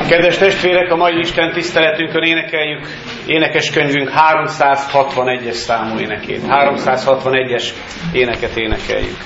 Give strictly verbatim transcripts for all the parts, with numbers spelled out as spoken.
Kedves testvérek, a mai Isten tiszteletünkön énekeljük énekeskönyvünk háromszázhatvanegyes számú énekét. háromszázhatvanegyes éneket énekeljük.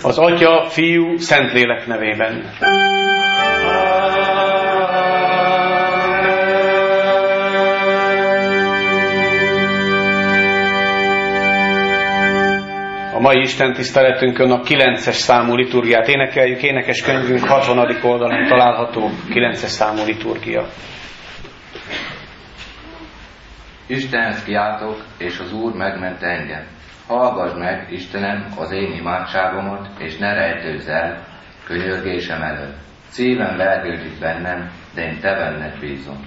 Az Atya, Fiú, Szentlélek nevében. A mai Isten tiszteletünkön a kilences számú liturgiát énekeljük. Énekes könyvünk hatvanadik oldalon található kilences számú liturgia. Istenhez kiáltok, és az Úr megment engem. Hallgass meg, Istenem, az én imádságomat, és ne rejtőzz el könyörgésem elől. Szívem vergődik bennem, de én te benned bízom.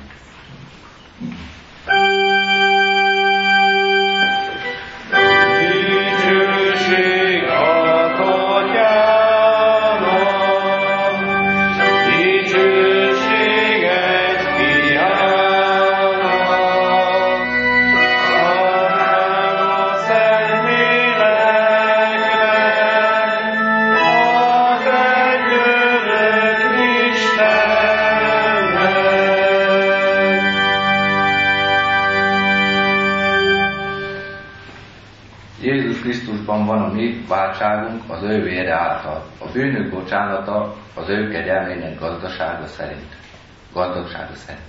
Krisztusban van a mi váltságunk az ő vére által. A bűnök bocsánata az ő kegyelmének gazdasága szerint. Gazdagsága szerint.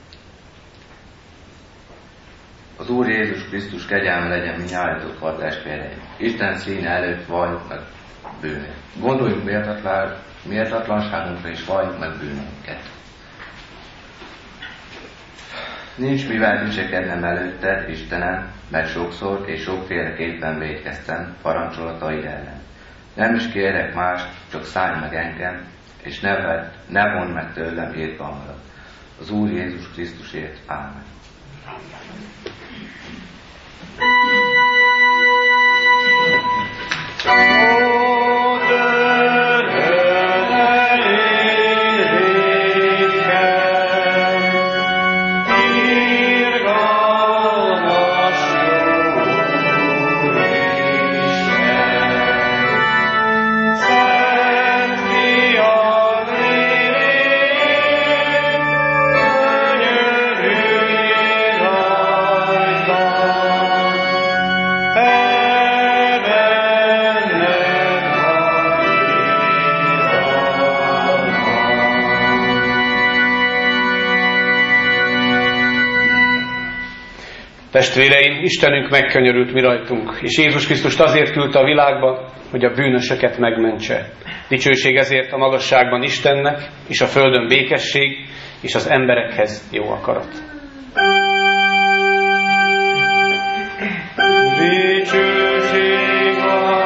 Az Úr Jézus Krisztus kegyelme legyen mindnyájatokkal, testvéreim. Isten színe előtt valljuk meg bűnét. Gondoljunk méltatlan, méltatlanságunkra és valljuk meg bűnünket. Nincs mivel dicsekednem előtted, Istenem, mert sokszor és sokféleképpen vétkeztem parancsolataid ellen. Nem is kérek mást, csak szállj meg engem, és ne, vedd, ne vondd meg tőlem irgalmadat. Az Úr Jézus Krisztusért. Ámen. Testvéreim, Istenünk megkönyörült mi rajtunk, és Jézus Krisztust azért küldte a világba, hogy a bűnösöket megmentse. Dicsőség ezért a magasságban Istennek, és a földön békesség, és az emberekhez jó akarat. Dicsőség a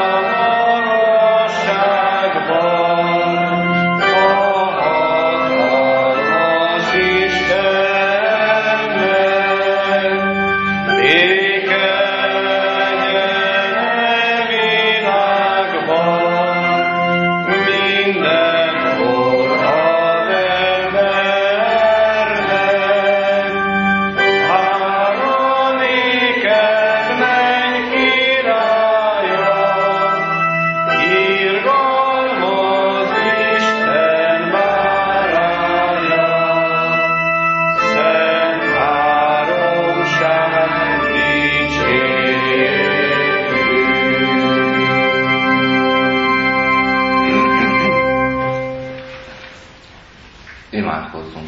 Imádkozzunk.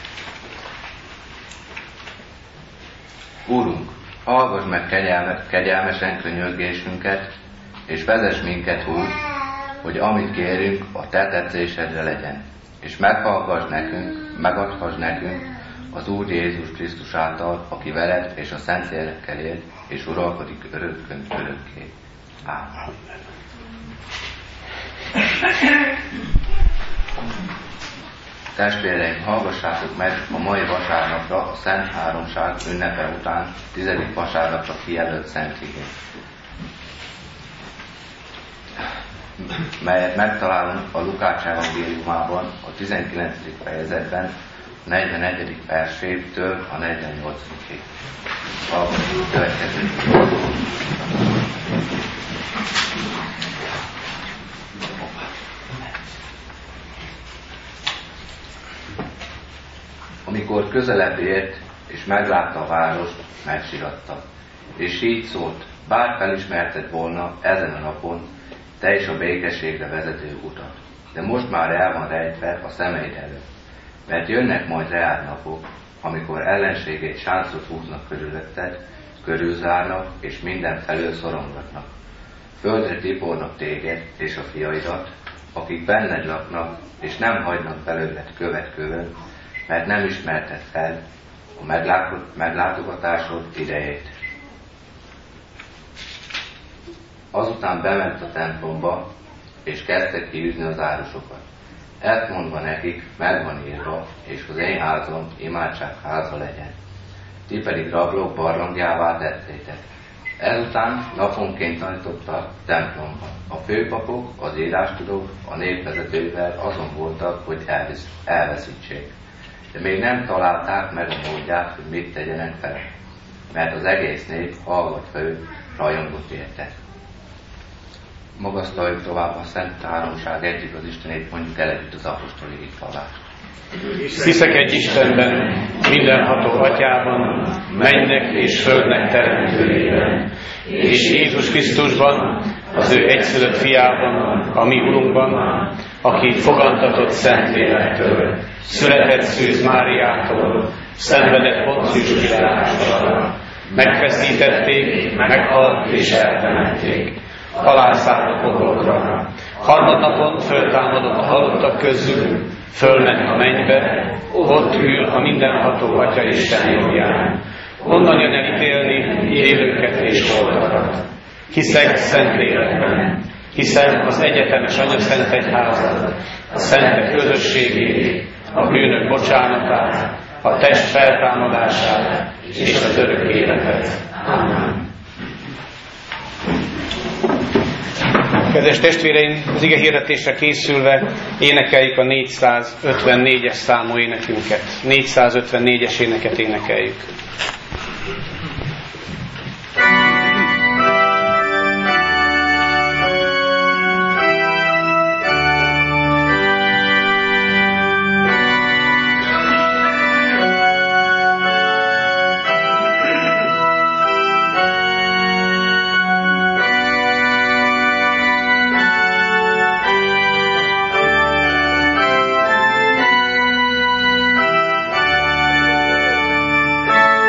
Úrunk, hallgass meg kegyelme, kegyelmesen könyörgésünket, és vezess minket úgy, hogy amit kérünk, a te tetszésedre legyen, és meghallgass nekünk, megadhass nekünk az Úr Jézus Krisztus által, aki veled és a Szentlélekkel él, és uralkodik örökkön örökké. Ámen. Testvéreim, hallgassátok meg a mai vasárnapra a Szent Háromság ünnepe után tizedik vasárnapra kijelölt Szentigét, melyet megtalálunk a Lukács evangéliumában a tizenkilencedik fejezetben, a negyvenegyedik versétől a negyvennyolcadikig. Hallgassuk következő. Amikor közelebb ért, és meglátta a várost, megsiratta. És így szólt, bár felismerted volna ezen a napon, te is a békességre vezető utat. De most már el van rejtve a szemeid előtt, mert jönnek majd reád napok, amikor ellenségét sáncot húznak körülötted, körülzárnak, és minden felől szorongatnak. Földre tipornak téged és a fiaidat, akik benned laknak, és nem hagynak belőled követ kövön, mert nem ismerted fel a meglátogatásod idejét. Azután bement a templomba, és kezdtek kiűzni az árusokat. Ezt mondva nekik, megvan írva, és az én házam imádságháza legyen. Ti pedig rablók barlangjává tettétek. Ezután naponként tanította templomban. A főpapok, az írástudók, a népvezetővel azon voltak, hogy elvisz, elveszítsék. De még nem találták meg a módját, hogy mit tegyenek fel, mert az egész nép hallgatva őt rajongott érte. Magasztaljuk tovább a Szent Háromság egyik az Istenét, mondjuk el együtt az apostoli hitvallást. Hiszek egy Istenben, mindenható Atyában, mennek és földnek teremtőjében, és Jézus Krisztusban, az ő egyszülött fiában, a mi Urunkban, aki fogantatott Szentlélektől, született Szűz Máriától, szenvedett Poncius Pilátussal, megfeszítették, meghalt és eltemették, alászállt a pokolra. Harmadnapon föltámadott a halottak közül, fölment a mennybe, ott ül a mindenható Atya Isten jobbján. Onnan jön elítélni élőket és holtakat. Hiszek Szentlélekben, hiszem az egyetemes Anyaszentegyházat, a szentek közösségét, a bűnök bocsánatát, a test feltámadását és az örök életet. Amen. Kedves testvéreim, az ige hirdetésre készülve énekeljük a négyszázötvennégyes számú énekünket. négyszázötvennégyes éneket énekeljük. Thank you.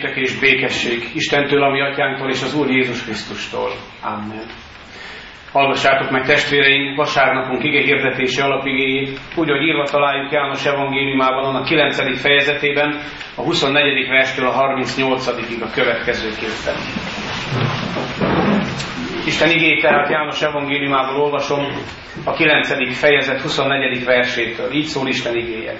Néktek és békesség Istentől, a mi atyánktól és az Úr Jézus Krisztustól. Amen. Hallgassátok meg, testvéreim, vasárnapunk ige hirdetési alapigéjét, úgy, hogy írva találjuk János evangéliumában, annak kilencedik fejezetében, a huszonnegyedik verstől a harmincnyolcadikig a következőképpen. Isten igéjét tehát János evangéliumából olvasom, a kilencedik fejezet huszonnegyedik versétől. Így szól Isten igéje.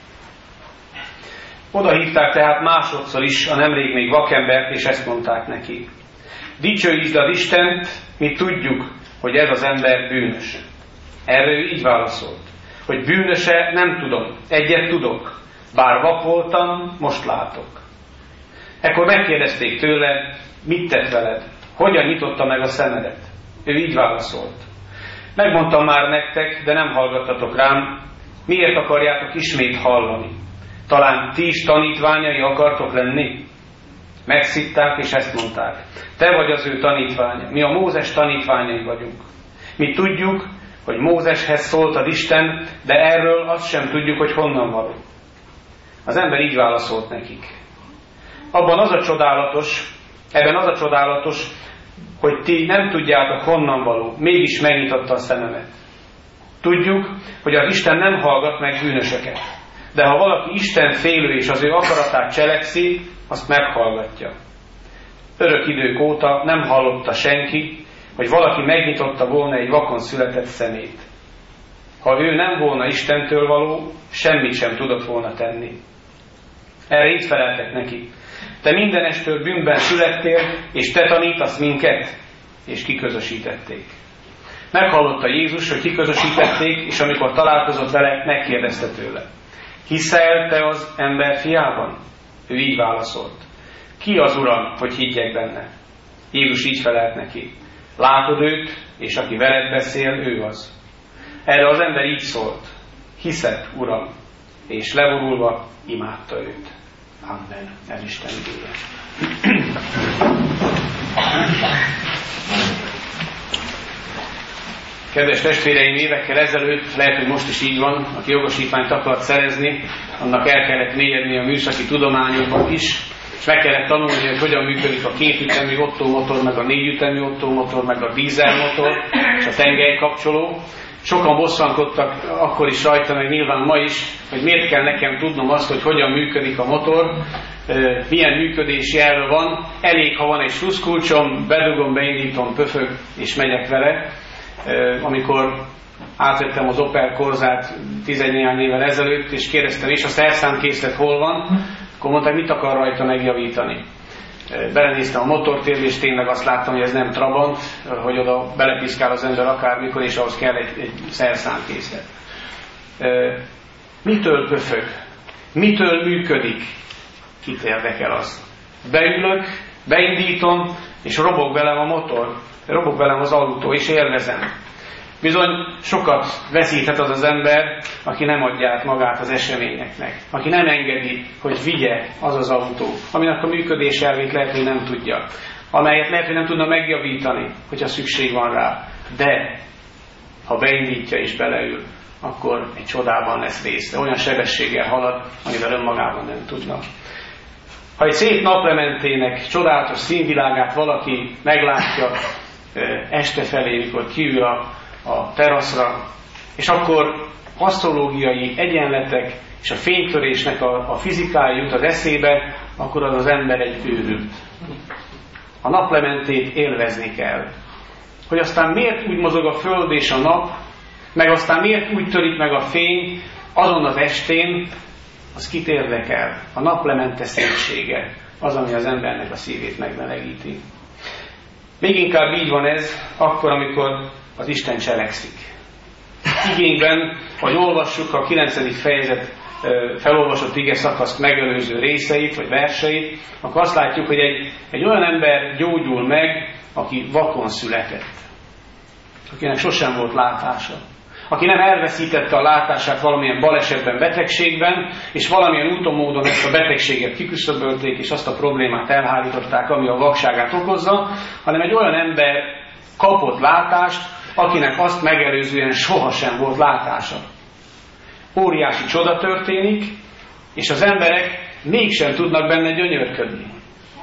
Oda hívták tehát másodszor is a nemrég még vakembert, és ezt mondták neki: dicsőítsd az Istent, mi tudjuk, hogy ez az ember bűnös. Erre ő így válaszolt, hogy bűnöse nem tudom, egyet tudok, bár vak voltam, most látok. Ekkor megkérdezték tőle, mit tett veled, hogyan nyitotta meg a szemedet. Ő így válaszolt: megmondtam már nektek, de nem hallgattatok rám, miért akarjátok ismét hallani? Talán ti is tanítványai akartok lenni? Megszitták, és ezt mondták: te vagy az ő tanítványa, mi a Mózes tanítványai vagyunk. Mi tudjuk, hogy Mózeshez szólt az Isten, de erről azt sem tudjuk, hogy honnan való. Az ember így válaszolt nekik: abban az a csodálatos, ebben az a csodálatos, hogy ti nem tudjátok honnan való, mégis megnyitotta a szememet. Tudjuk, hogy az Isten nem hallgat meg bűnösöket, de ha valaki Isten félő és az ő akaratát cselekszi, azt meghallgatja. Örök idők óta nem hallotta senki, hogy valaki megnyitotta volna egy vakon született szemét. Ha ő nem volna Istentől való, semmit sem tudott volna tenni. Erre így feleltek neki: te mindenestől bűnben születtél, és te tanítasz minket, és kiközösítették. Meghallotta Jézus, hogy kiközösítették, és amikor találkozott vele, megkérdezte tőle: hiszel te az ember fiában? Ő így válaszolt: ki az Uram, hogy higgyek benne? Jézus így felelt neki: látod őt, és aki veled beszél, ő az. Erre az ember így szólt: hiszek, Uram, és leborulva imádta őt. Amen. Ez Isten igéje. Kedves testvéreim, évekkel ezelőtt, lehet, hogy most is így van, aki jogosítványt akart szerezni, annak el kellett mélyedni a műszaki tudományokban is, és meg kellett tanulni, hogy hogyan működik a kétütemű ottómotor, meg a négyütemű ottómotor, meg a dízelmotor, és a tengelykapcsoló. Sokan bosszankodtak akkor is rajta, meg nyilván ma is, hogy miért kell nekem tudnom azt, hogy hogyan működik a motor, milyen működési elve van. Elég, ha van egy sluszkulcsom, bedugom, beindítom, pöfög, és megyek vele. Amikor átvettem az Opel Corzát tizennéhány évvel ezelőtt, és kérdeztem is, a szerszámkészlet hol van, akkor mondták, mit akar rajta megjavítani. Belenéztem a motortérbe, és tényleg azt láttam, hogy ez nem Trabant, hogy oda belepiszkál az ember akármikor, és ahhoz kell egy, egy szerszámkészlet. Mitől pöfög? Mitől működik? Kit érdekel az? Beülök, beindítom, és robog velem a motor, robog velem az autó, és élvezem. Bizony sokat veszíthet az az ember, aki nem adja át magát az eseményeknek, aki nem engedi, hogy vigye az az autó, aminek a működés elvét lehet, hogy nem tudja, amelyet lehet, hogy nem tudna megjavítani, hogyha szükség van rá. De ha beindítja és beleül, akkor egy csodában lesz része. Olyan sebességgel halad, amivel önmagában nem tudna. Ha egy szép naplementének csodálatos színvilágát valaki meglátja este felé, mikor kiül a, a teraszra, és akkor asztrológiai egyenletek és a fénytörésnek a, a fizikája jut az eszébe, akkor az az ember egy őrült. A naplementét élvezni kell. Hogy aztán miért úgy mozog a föld és a nap, meg aztán miért úgy törik meg a fény azon az estén, az kit érdekel. A naplemente szépsége az, ami az embernek a szívét megmelegíti. Még inkább így van ez, akkor, amikor az Isten cselekszik. Igényben, hogy olvassuk a kilencedik fejezet felolvasott ige szakaszt megelőző részeit, vagy verseit, akkor azt látjuk, hogy egy, egy olyan ember gyógyul meg, aki vakon született. Akinek sosem volt látása. Aki nem elveszítette a látását valamilyen balesetben, betegségben, és valamilyen úton, módon ezt a betegséget kiküszöbölték, és azt a problémát elhárították, ami a vakságát okozza, hanem egy olyan ember kapott látást, akinek azt megelőzően sohasem volt látása. Óriási csoda történik, és az emberek mégsem tudnak benne gyönyörködni.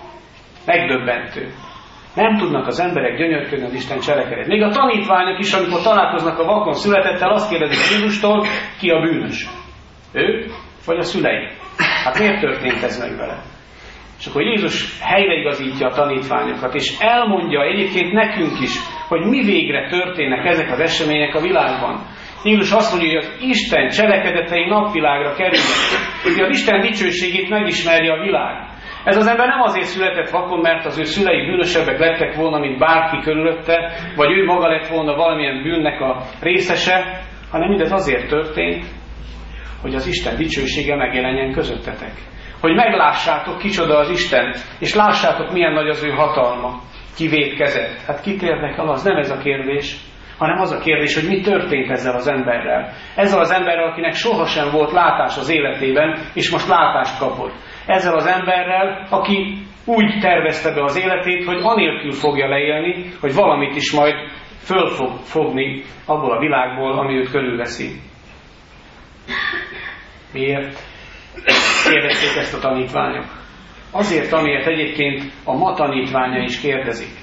Megdöbbentő. Nem tudnak az emberek gyönyörködni az Isten cselekedet. Még a tanítványok is, amikor találkoznak a vakon születettel, azt kérdezik Jézustól, ki a bűnös? Ő vagy a szülei? Hát miért történt ez meg vele? És akkor Jézus helyreigazítja a tanítványokat, és elmondja egyébként nekünk is, hogy mi végre történnek ezek az események a világban. Jézus azt mondja, hogy az Isten cselekedetei napvilágra kerülnek, hogy az Isten dicsőségét megismerje a világ. Ez az ember nem azért született vakon, mert az ő szülei bűnösebbek lettek volna, mint bárki körülötte, vagy ő maga lett volna valamilyen bűnnek a részese, hanem mindez azért történt, hogy az Isten dicsősége megjelenjen közöttetek. Hogy meglássátok, kicsoda az Isten, és lássátok, milyen nagy az ő hatalma. Ki vétkezett. Hát kit érdekel az? Nem ez a kérdés, hanem az a kérdés, hogy mi történt ezzel az emberrel. Ezzel az emberrel, akinek sohasem volt látás az életében, és most látást kapott. Ezzel az emberrel, aki úgy tervezte be az életét, hogy anélkül fogja leélni, hogy valamit is majd föl fog fogni abból a világból, ami őt körülveszi. Miért kérdezték ezt a tanítványok? Azért, amiért egyébként a ma tanítványa is kérdezik.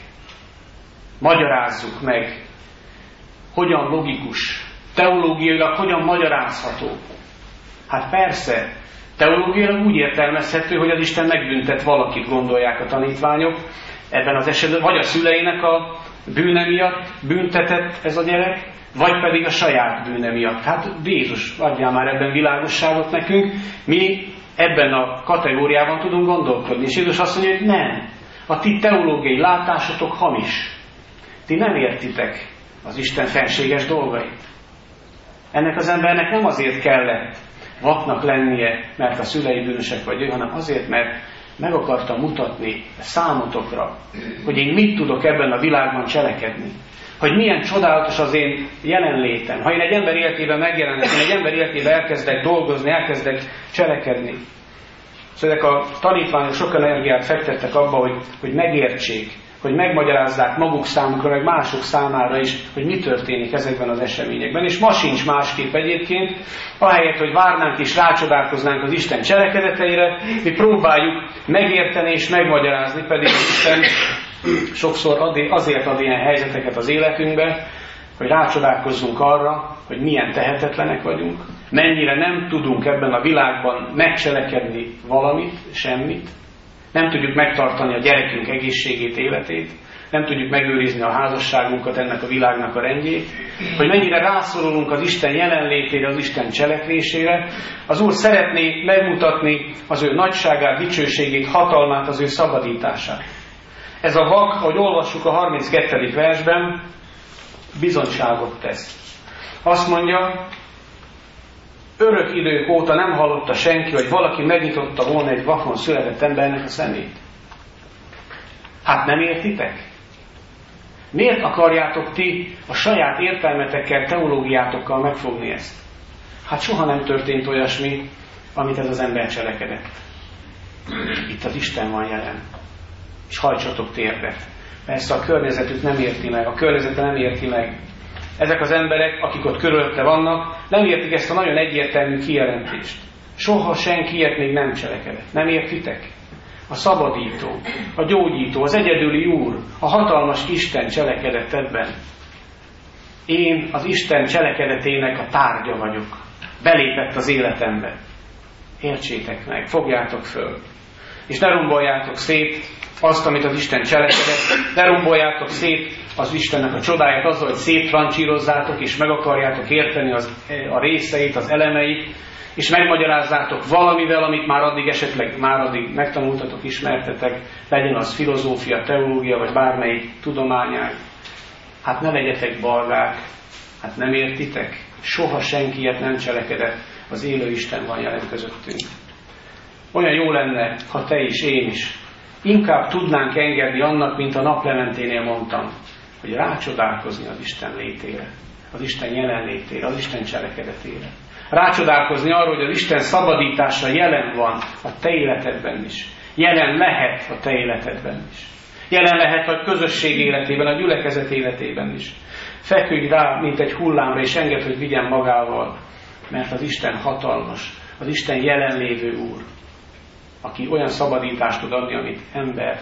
Magyarázzuk meg, hogyan logikus, teológiailag hogyan magyarázható. Hát persze, teológiailag úgy értelmezhető, hogy az Isten megbüntet valakit, gondolják a tanítványok. Ebben az esetben vagy a szüleinek a bűne miatt büntetett ez a gyerek, vagy pedig a saját bűne miatt. Hát Jézus adjál már ebben világosságot nekünk. Mi ebben a kategóriában tudunk gondolkodni. És Jézus azt mondja, hogy nem. A ti teológiai látásotok hamis. Ti nem értitek az Isten fenséges dolgait. Ennek az embernek nem azért kellett vaknak lennie, mert a szülei bűnösek vagy ő, hanem azért, mert meg akartam mutatni számotokra, hogy én mit tudok ebben a világban cselekedni. Hogy milyen csodálatos az én jelenlétem. Ha én egy ember életében megjelenek, én egy ember életében elkezdek dolgozni, elkezdek cselekedni. Szóval ezek a tanítványok sok energiát fektettek abba, hogy, hogy megértsék, hogy megmagyarázzák maguk számukra, meg mások számára is, hogy mi történik ezekben az eseményekben. És ma sincs másképp egyébként, ahelyett, hogy várnánk és rácsodálkoznánk az Isten cselekedeteire, mi próbáljuk megérteni és megmagyarázni, pedig az Isten sokszor azért ad ilyen helyzeteket az életünkbe, hogy rácsodálkozzunk arra, hogy milyen tehetetlenek vagyunk, mennyire nem tudunk ebben a világban megcselekedni valamit, semmit, nem tudjuk megtartani a gyerekünk egészségét, életét, nem tudjuk megőrizni a házasságunkat, ennek a világnak a rendjét, hogy mennyire rászorulunk az Isten jelenlétére, az Isten cselekvésére. Az Úr szeretné megmutatni az ő nagyságát, dicsőségét, hatalmát, az ő szabadítását. Ez a vak, ahogy olvassuk a harminckettedik versben, bizonyságot tesz. Azt mondja, örök idők óta nem hallotta senki, hogy valaki megnyitotta volna egy vakon született embernek a szemét. Hát nem értitek? Miért akarjátok ti a saját értelmetekkel, teológiátokkal megfogni ezt? Hát soha nem történt olyasmi, amit ez az ember cselekedett. Itt az Isten van jelen. És hajtsatok térdet. Persze a környezetük nem érti meg, a környezete nem érti meg. Ezek az emberek, akik ott körülötte vannak, nem értik ezt a nagyon egyértelmű kijelentést. Soha senki ilyet még nem cselekedett. Nem értitek? A szabadító, a gyógyító, az egyedüli Úr, a hatalmas Isten cselekedett ebben. Én az Isten cselekedetének a tárgya vagyok. Belépett az életembe. Értsétek meg, fogjátok föl. És ne romboljátok szét azt, amit az Isten cselekedett, ne romboljátok szét az Istennek a csodáját azzal, hogy széttrancsírozzátok, és meg akarjátok érteni az, a részeit, az elemeit, és megmagyarázzátok valamivel, amit már addig esetleg már addig megtanultatok, ismertetek, legyen az filozófia, teológia, vagy bármelyik tudományág. Hát ne legyetek balgák, hát nem értitek? Soha senki ilyet nem cselekedett, az élő Isten van jelen közöttünk. Olyan jó lenne, ha te is, én is inkább tudnánk engedni annak, mint a naplementénél mondtam, hogy rácsodálkozni az Isten létére, az Isten jelenlétére, az Isten cselekedetére. Rácsodálkozni arra, hogy az Isten szabadítása jelen van a te életedben is. Jelen lehet a te életedben is. Jelen lehet a közösség életében, a gyülekezet életében is. Feküdj rá, mint egy hullámra, és engedd, hogy vigyen magával, mert az Isten hatalmas, az Isten jelenlévő Úr, aki olyan szabadítást tud adni, amit ember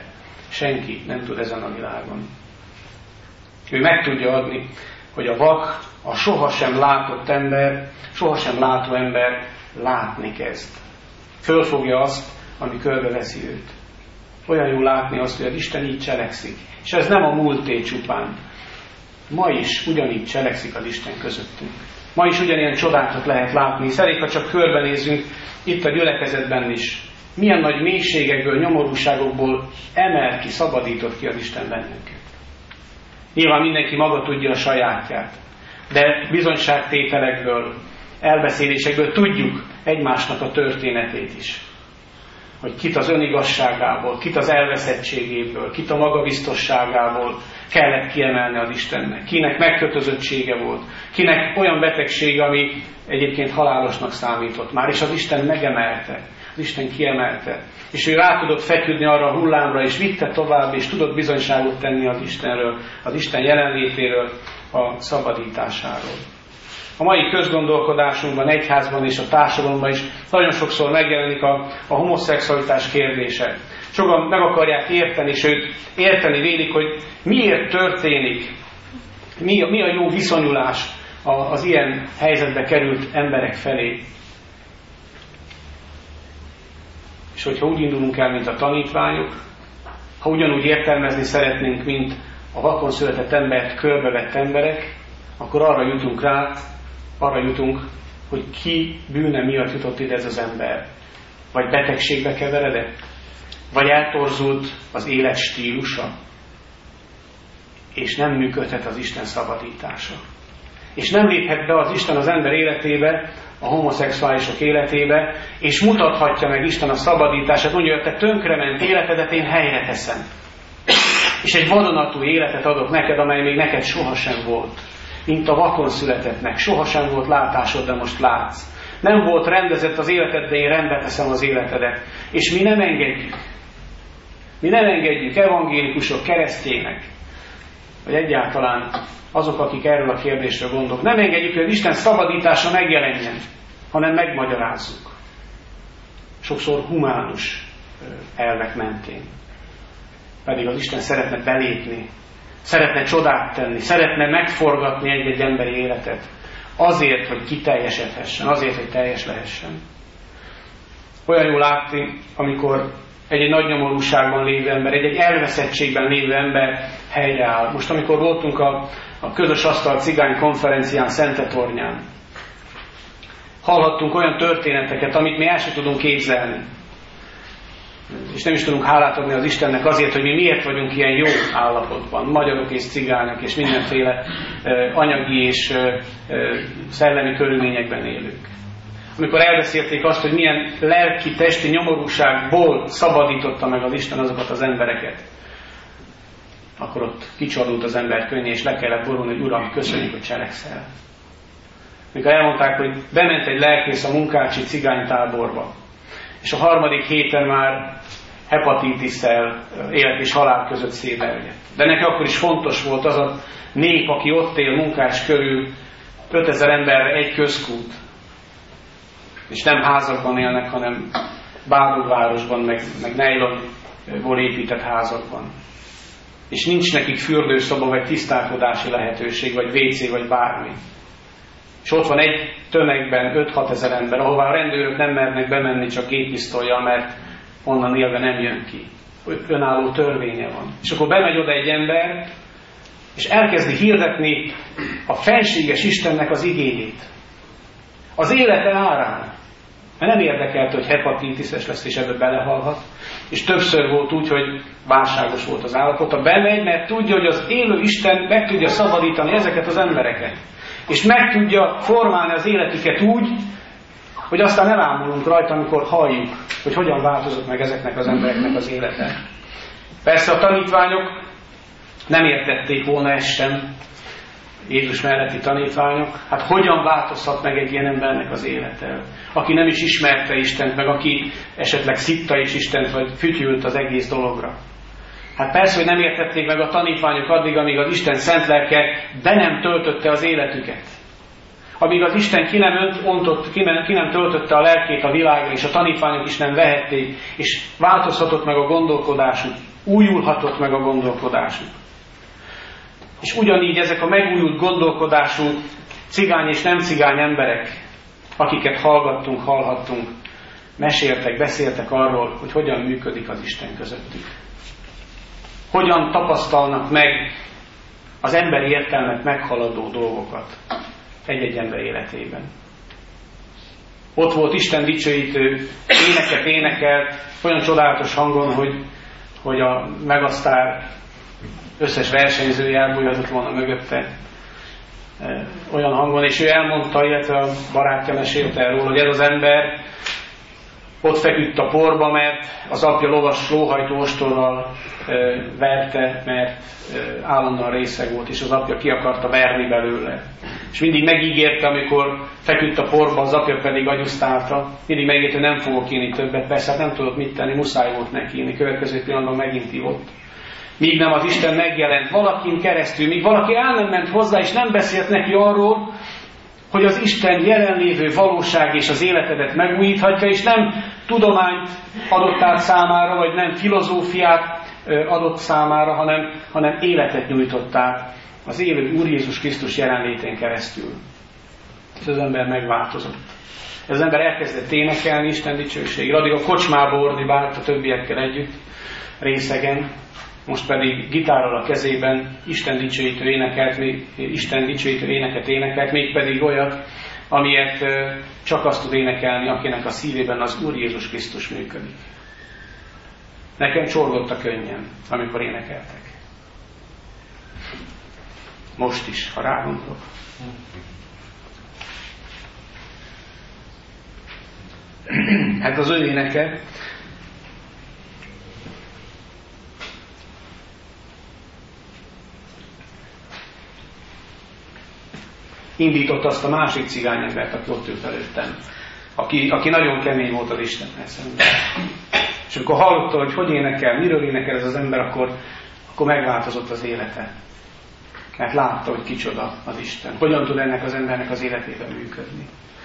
senki nem tud ezen a világon. Ő meg tudja adni, hogy a vak, a sohasem látott ember, sohasem látó ember látni kezd. Fölfogja azt, ami körbeveszi őt. Olyan jó látni azt, hogy az Isten így cselekszik. És ez nem a múlté csupán. Ma is ugyanígy cselekszik az Isten közöttünk. Ma is ugyanilyen csodákat lehet látni. Elég, ha csak körbenézzünk itt a gyülekezetben is. Milyen nagy mélységekből, nyomorúságokból emel ki, szabadított ki az Isten bennünket. Nyilván mindenki maga tudja a sajátját, de bizonyságtételekből, elbeszélésekből tudjuk egymásnak a történetét is. Hogy kit az önigazságából, kit az elveszettségéből, kit a magabiztosságából kellett kiemelni az Istennek. Kinek megkötözöttsége volt, kinek olyan betegsége, ami egyébként halálosnak számított már, és az Isten megemelte, az Isten kiemelte. És ő rá tudott feküdni arra a hullámra, és vitte tovább, és tudott bizonyságot tenni az Istenről, az Isten jelenlétéről, a szabadításáról. A mai közgondolkodásunkban, egyházban és a társadalomban is nagyon sokszor megjelenik a, a homoszexualitás kérdése. Sokan meg akarják érteni, sőt érteni vélik, hogy miért történik, mi a, mi a jó viszonyulás az ilyen helyzetbe került emberek felé. És hogyha úgy indulunk el, mint a tanítványok, ha ugyanúgy értelmezni szeretnénk, mint a vakon született embert körbevett emberek, akkor arra jutunk rá, arra jutunk, hogy ki bűne miatt jutott ide ez az ember. Vagy betegségbe keveredett, vagy eltorzult az élet stílusa, és nem működhet az Isten szabadítása. És nem léphet be az Isten az ember életébe, a homoszexuálisok életébe, és mutathatja meg Isten a szabadítását, mondja, hogy te tönkrement életedet én helyre teszem. És egy vadonatúj életet adok neked, amely még neked sohasem volt. Mint a vakon születettnek. Sohasem volt látásod, de most látsz. Nem volt rendezett az életed, de én rendbe teszem az életedet. És mi nem engedjük. Mi nem engedjük evangélikusok, keresztjének, vagy egyáltalán azok, akik erről a kérdésről gondolnak. Nem engedjük, hogy az Isten szabadítása megjelenjen, hanem megmagyarázzuk. Sokszor humánus elvek mentén. Pedig az Isten szeretne belépni, szeretne csodát tenni, szeretne megforgatni egy-egy emberi életet. Azért, hogy kiteljesedhessen, azért, hogy teljes lehessen. Olyan jó látni, amikor egy-egy nagy nyomorúságban lévő ember, egy-egy elveszettségben lévő ember helyreáll. Most, amikor voltunk a, a közös asztal cigány konferencián Szentetornyán, hallhattunk olyan történeteket, amit mi el sem tudunk képzelni. És nem is tudunk hálát adni az Istennek azért, hogy mi miért vagyunk ilyen jó állapotban. Magyarok és cigányok és mindenféle uh, anyagi és uh, uh, szellemi körülményekben élünk. Amikor elbeszélték azt, hogy milyen lelki, testi nyomorúságból szabadította meg az Isten azokat az embereket, akkor ott kicsordult az ember könnye, és le kellett borulni, hogy Uram, köszönjük, hogy cselekszel. Mikor elmondták, hogy bement egy lelkész a munkácsi cigánytáborba, és a harmadik héten már hepatitisszel, élet és halál között szédelgett. De neki akkor is fontos volt az a nép, aki ott él Munkács körül, ötezer emberre egy közkút. És nem házakban élnek, hanem bábulvárosban, meg, meg nejlonból épített házakban. És nincs nekik fürdőszoba, vagy tisztálkodási lehetőség, vagy vé cé, vagy bármi. És ott van egy tömegben öt-hat ezer ember, ahová a rendőrök nem mernek bemenni csak géppisztollyal, mert onnan élve nem jön ki. Önálló törvénye van. És akkor bemegy oda egy ember, és elkezdi hirdetni a fenséges Istennek az igéjét. Az élete árán. Mert nem érdekelt, hogy hepatitises lesz, és ebbe belehalhat. És többször volt úgy, hogy válságos volt az állapota. Bemegy, mert tudja, hogy az élő Isten meg tudja szabadítani ezeket az embereket. És meg tudja formálni az életüket úgy, hogy aztán nem ámulunk rajta, amikor halljuk, hogy hogyan változott meg ezeknek az embereknek az élete. Persze a tanítványok nem értették volna ezt sem, Jézus melletti tanítványok, hát hogyan változhat meg egy ilyen embernek az élete, aki nem is ismerte Istent, meg aki esetleg szitta is Istent, vagy fütyült az egész dologra. Hát persze, hogy nem értették meg a tanítványok addig, amíg az Isten szent lelke be nem töltötte az életüket. Amíg az Isten ki nem, ontott, ki, nem, ki nem töltötte a lelkét a világra, és a tanítványok is nem vehették, és változhatott meg a gondolkodásuk. újulhatott meg a gondolkodásuk. És ugyanígy ezek a megújult gondolkodású cigány és nem cigány emberek, akiket hallgattunk, hallhattunk, meséltek, beszéltek arról, hogy hogyan működik az Isten közöttük. Hogyan tapasztalnak meg az emberi értelmet meghaladó dolgokat egy-egy ember életében. Ott volt Isten dicsőítő, éneket énekelt, olyan csodálatos hangon, hogy, hogy a Megasztár összes versenyzője elbújhatott volna mögötte. Olyan hangon, és ő elmondta, illetve a barátja mesélte erről, hogy ez az ember ott feküdt a porba, mert az apja lovas lóhajtó ostorral e, verte, mert e, állandóan részeg volt, és az apja ki akarta verni belőle. És mindig megígérte, amikor feküdt a porba, az apja pedig agyusztálta, mindig megígérte, hogy nem fogok inni többet, persze hát nem tudott mit tenni, muszáj volt neki inni, következő pillanatban megint ivott. Míg nem az Isten megjelent valakin keresztül, míg valaki el nem ment hozzá, és nem beszélt neki arról, hogy az Isten jelenlévő valóság és az életedet megújíthatja, és nem tudományt adott át számára, vagy nem filozófiát adott számára, hanem, hanem életet nyújtott át az élő Úr Jézus Krisztus jelenlétén keresztül. És az ember megváltozott. Az ember elkezdett énekelni Isten dicsőségére, addig a kocsmába ordibált a többiekkel együtt, részegen, most pedig gitárral a kezében Isten dicsőítő énekelt, Isten dicsőítő éneket énekelt, mégpedig olyat, amilyet csak azt tud énekelni, akinek a szívében az Úr Jézus Krisztus működik. Nekem csorgott a könnyem, amikor énekeltek. Most is, ha rágondolok. Hát az ő éneke indított azt a másik cigányembert, aki ott ült előttem, aki, aki nagyon kemény volt az Istennel szemben. És amikor hallotta, hogy hogy énekel, miről énekel ez az ember, akkor, akkor megváltozott az élete. Mert látta, hogy kicsoda az Isten. Hogyan tud ennek az embernek az életében működni.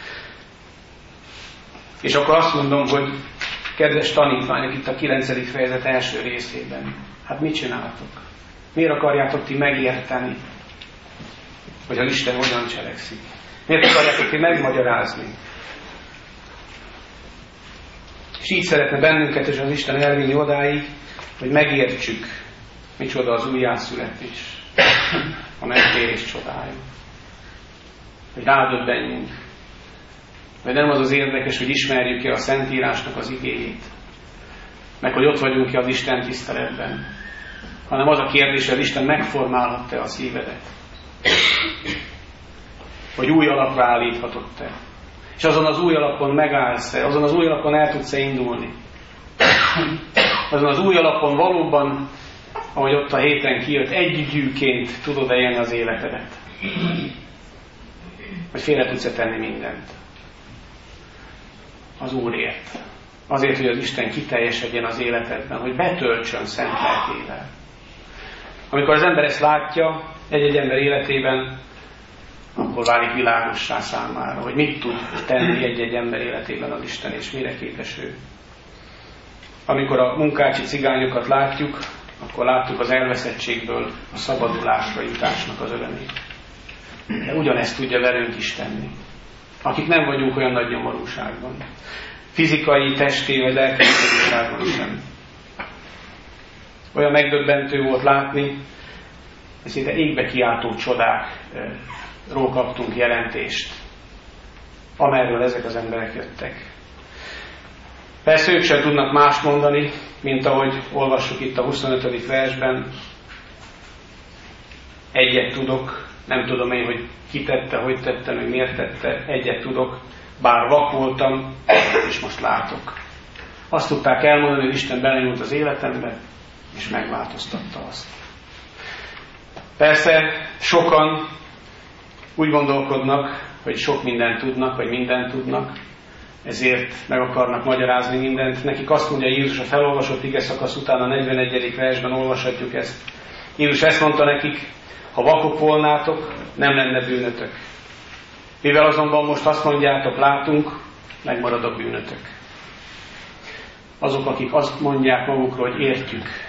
És akkor azt mondom, hogy kedves tanítványok, itt a kilencedik fejezet első részében, hát mit csináltok? Miért akarjátok ti megérteni, hogy az Isten hogyan cselekszik? Miért akarjátok ti megmagyarázni? És így szeretne bennünket és az Isten elvinni odáig, hogy megértsük, micsoda az újjászületés, a megtérés csodája. Hogy rádöbbenjünk. Mert nem az az érdekes, hogy ismerjük-e a Szentírásnak az igéjét, meg hogy ott vagyunk-e az Isten tiszteletben, hanem az a kérdés, hogy az Isten megformálhatta a szívedet. Hogy új alapra állíthatott-e. És azon az új alapon megállsz-e, azon az új alapon el tudsz-e indulni. Azon az új alapon valóban, ahogy ott a héten kijött, együgyűként tudod-e élni az életedet. Vagy félre tudsz-e tenni mindent. Az Úrért. Azért, hogy az Isten kiteljesedjen az életedben, hogy betöltsön szent lelkével. Amikor az ember ezt látja egy-egy ember életében, akkor válik világossá számára, hogy mit tud tenni egy-egy ember életében az Isten, és mire képes ő. Amikor a munkácsi cigányokat látjuk, akkor láttuk az elveszettségből a szabadulásra jutásnak az örömét. De ugyanezt tudja velünk is tenni. Akik nem vagyunk olyan nagy nyomorúságban. Fizikai, testi vagy lelki nyomorúságban sem. Olyan megdöbbentő volt látni, hogy szinte égbe kiáltó csodákról kaptunk jelentést, amerről ezek az emberek jöttek. Persze ők sem tudnak más mondani, mint ahogy olvassuk itt a huszonötödik versben. Egyet tudok, nem tudom én, hogy ki tette, hogy tette, meg miért tette, egyet tudok, bár vak voltam, és most látok. Azt tudták elmondani, hogy Isten belenyúlt az életembe, és megváltoztatta azt. Persze sokan úgy gondolkodnak, hogy sok mindent tudnak, vagy mindent tudnak, ezért meg akarnak magyarázni mindent. Nekik azt mondja Jézus a felolvasott ige szakasz után a negyvenegyedik versben olvashatjuk ezt. Jézus ezt mondta nekik, ha vakok volnátok, nem lenne bűnötök. Mivel azonban most azt mondjátok, látunk, megmarad a bűnötök. Azok, akik azt mondják magukról, hogy értjük,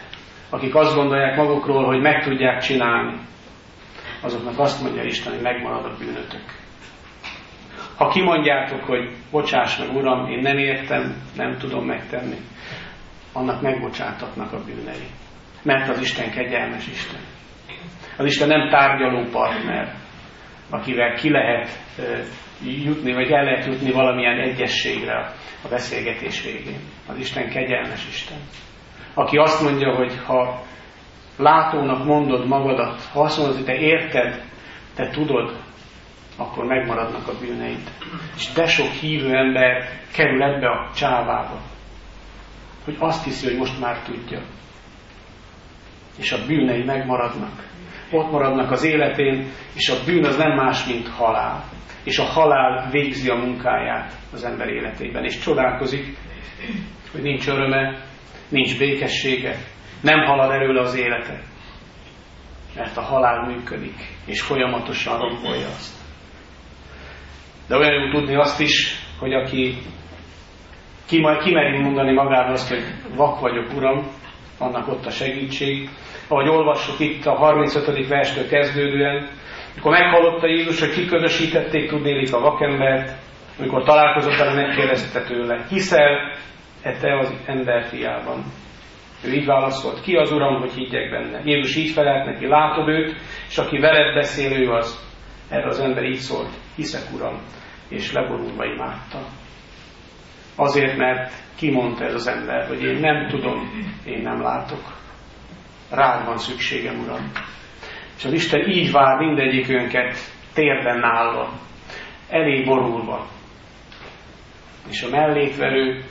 akik azt gondolják magukról, hogy meg tudják csinálni, azoknak azt mondja Isten, hogy megmarad a bűnötök. Ha kimondjátok, hogy bocsáss meg, Uram, én nem értem, nem tudom megtenni, annak megbocsátatnak a bűnei. Mert az Isten kegyelmes Isten. Az Isten nem tárgyaló partner, akivel ki lehet uh, jutni, vagy el lehet jutni valamilyen egyességre a beszélgetés végén. Az Isten kegyelmes Isten. Aki azt mondja, hogy ha látónak mondod magadat, ha azt mondod, hogy te érted, te tudod, akkor megmaradnak a bűneid. És de sok hívő ember kerül ebbe a csávába, hogy azt hiszi, hogy most már tudja. És a bűnei megmaradnak. Ott maradnak az életén, és a bűn az nem más, mint halál. És a halál végzi a munkáját az ember életében. És csodálkozik, hogy nincs öröme, nincs békessége, nem halad előle az élete. Mert a halál működik, és folyamatosan rombolja azt. De olyan jó tudni azt is, hogy aki kimeri mondani magára azt, hogy vak vagyok, Uram, annak ott a segítség. Ahogy olvassuk itt a harmincötödik verstől kezdődően, amikor meghallotta Jézus, hogy kiközösítették, tudnélik a vakembert, amikor találkozott vele, megkérdezte tőle, hiszel-e te az ember fiában? Ő így válaszolt, ki az Uram, hogy higgyek benne? Jézus így felelt neki, látod őt, és aki veled beszél, ő az. Erre az ember így szólt, hiszek, Uram, és leborulva imádta. Azért, mert kimondta ez az ember, hogy én nem tudom, én nem látok. Rád van szükségem, Uram. És az Isten így vár mindegyikünket térden állva, elé borulva. És a mellékverő,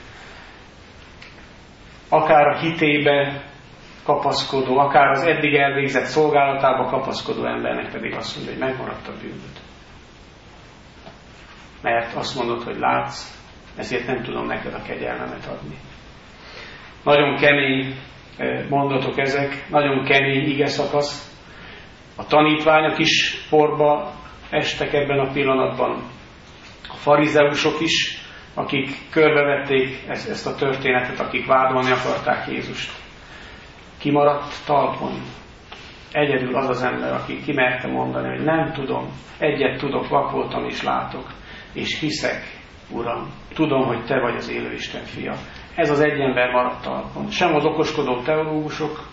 akár a hitébe kapaszkodó, akár az eddig elvégzett szolgálatába kapaszkodó embernek pedig azt mondja, hogy megmaradt a bűnöd. Mert azt mondod, hogy látsz, ezért nem tudom neked a kegyelmemet adni. Nagyon kemény mondatok ezek, nagyon kemény ige szakasz. A tanítványok is porba estek ebben a pillanatban. A farizeusok is, akik körbevették ezt, ezt a történetet, akik vádolni akarták Jézust. Kimaradt talpon. Egyedül az az ember, aki kimerte mondani, hogy nem tudom, egyet tudok, vak voltam és látok, és hiszek, Uram, tudom, hogy te vagy az élő Isten fia. Ez az egy ember maradt talpon. Sem az okoskodó teológusok,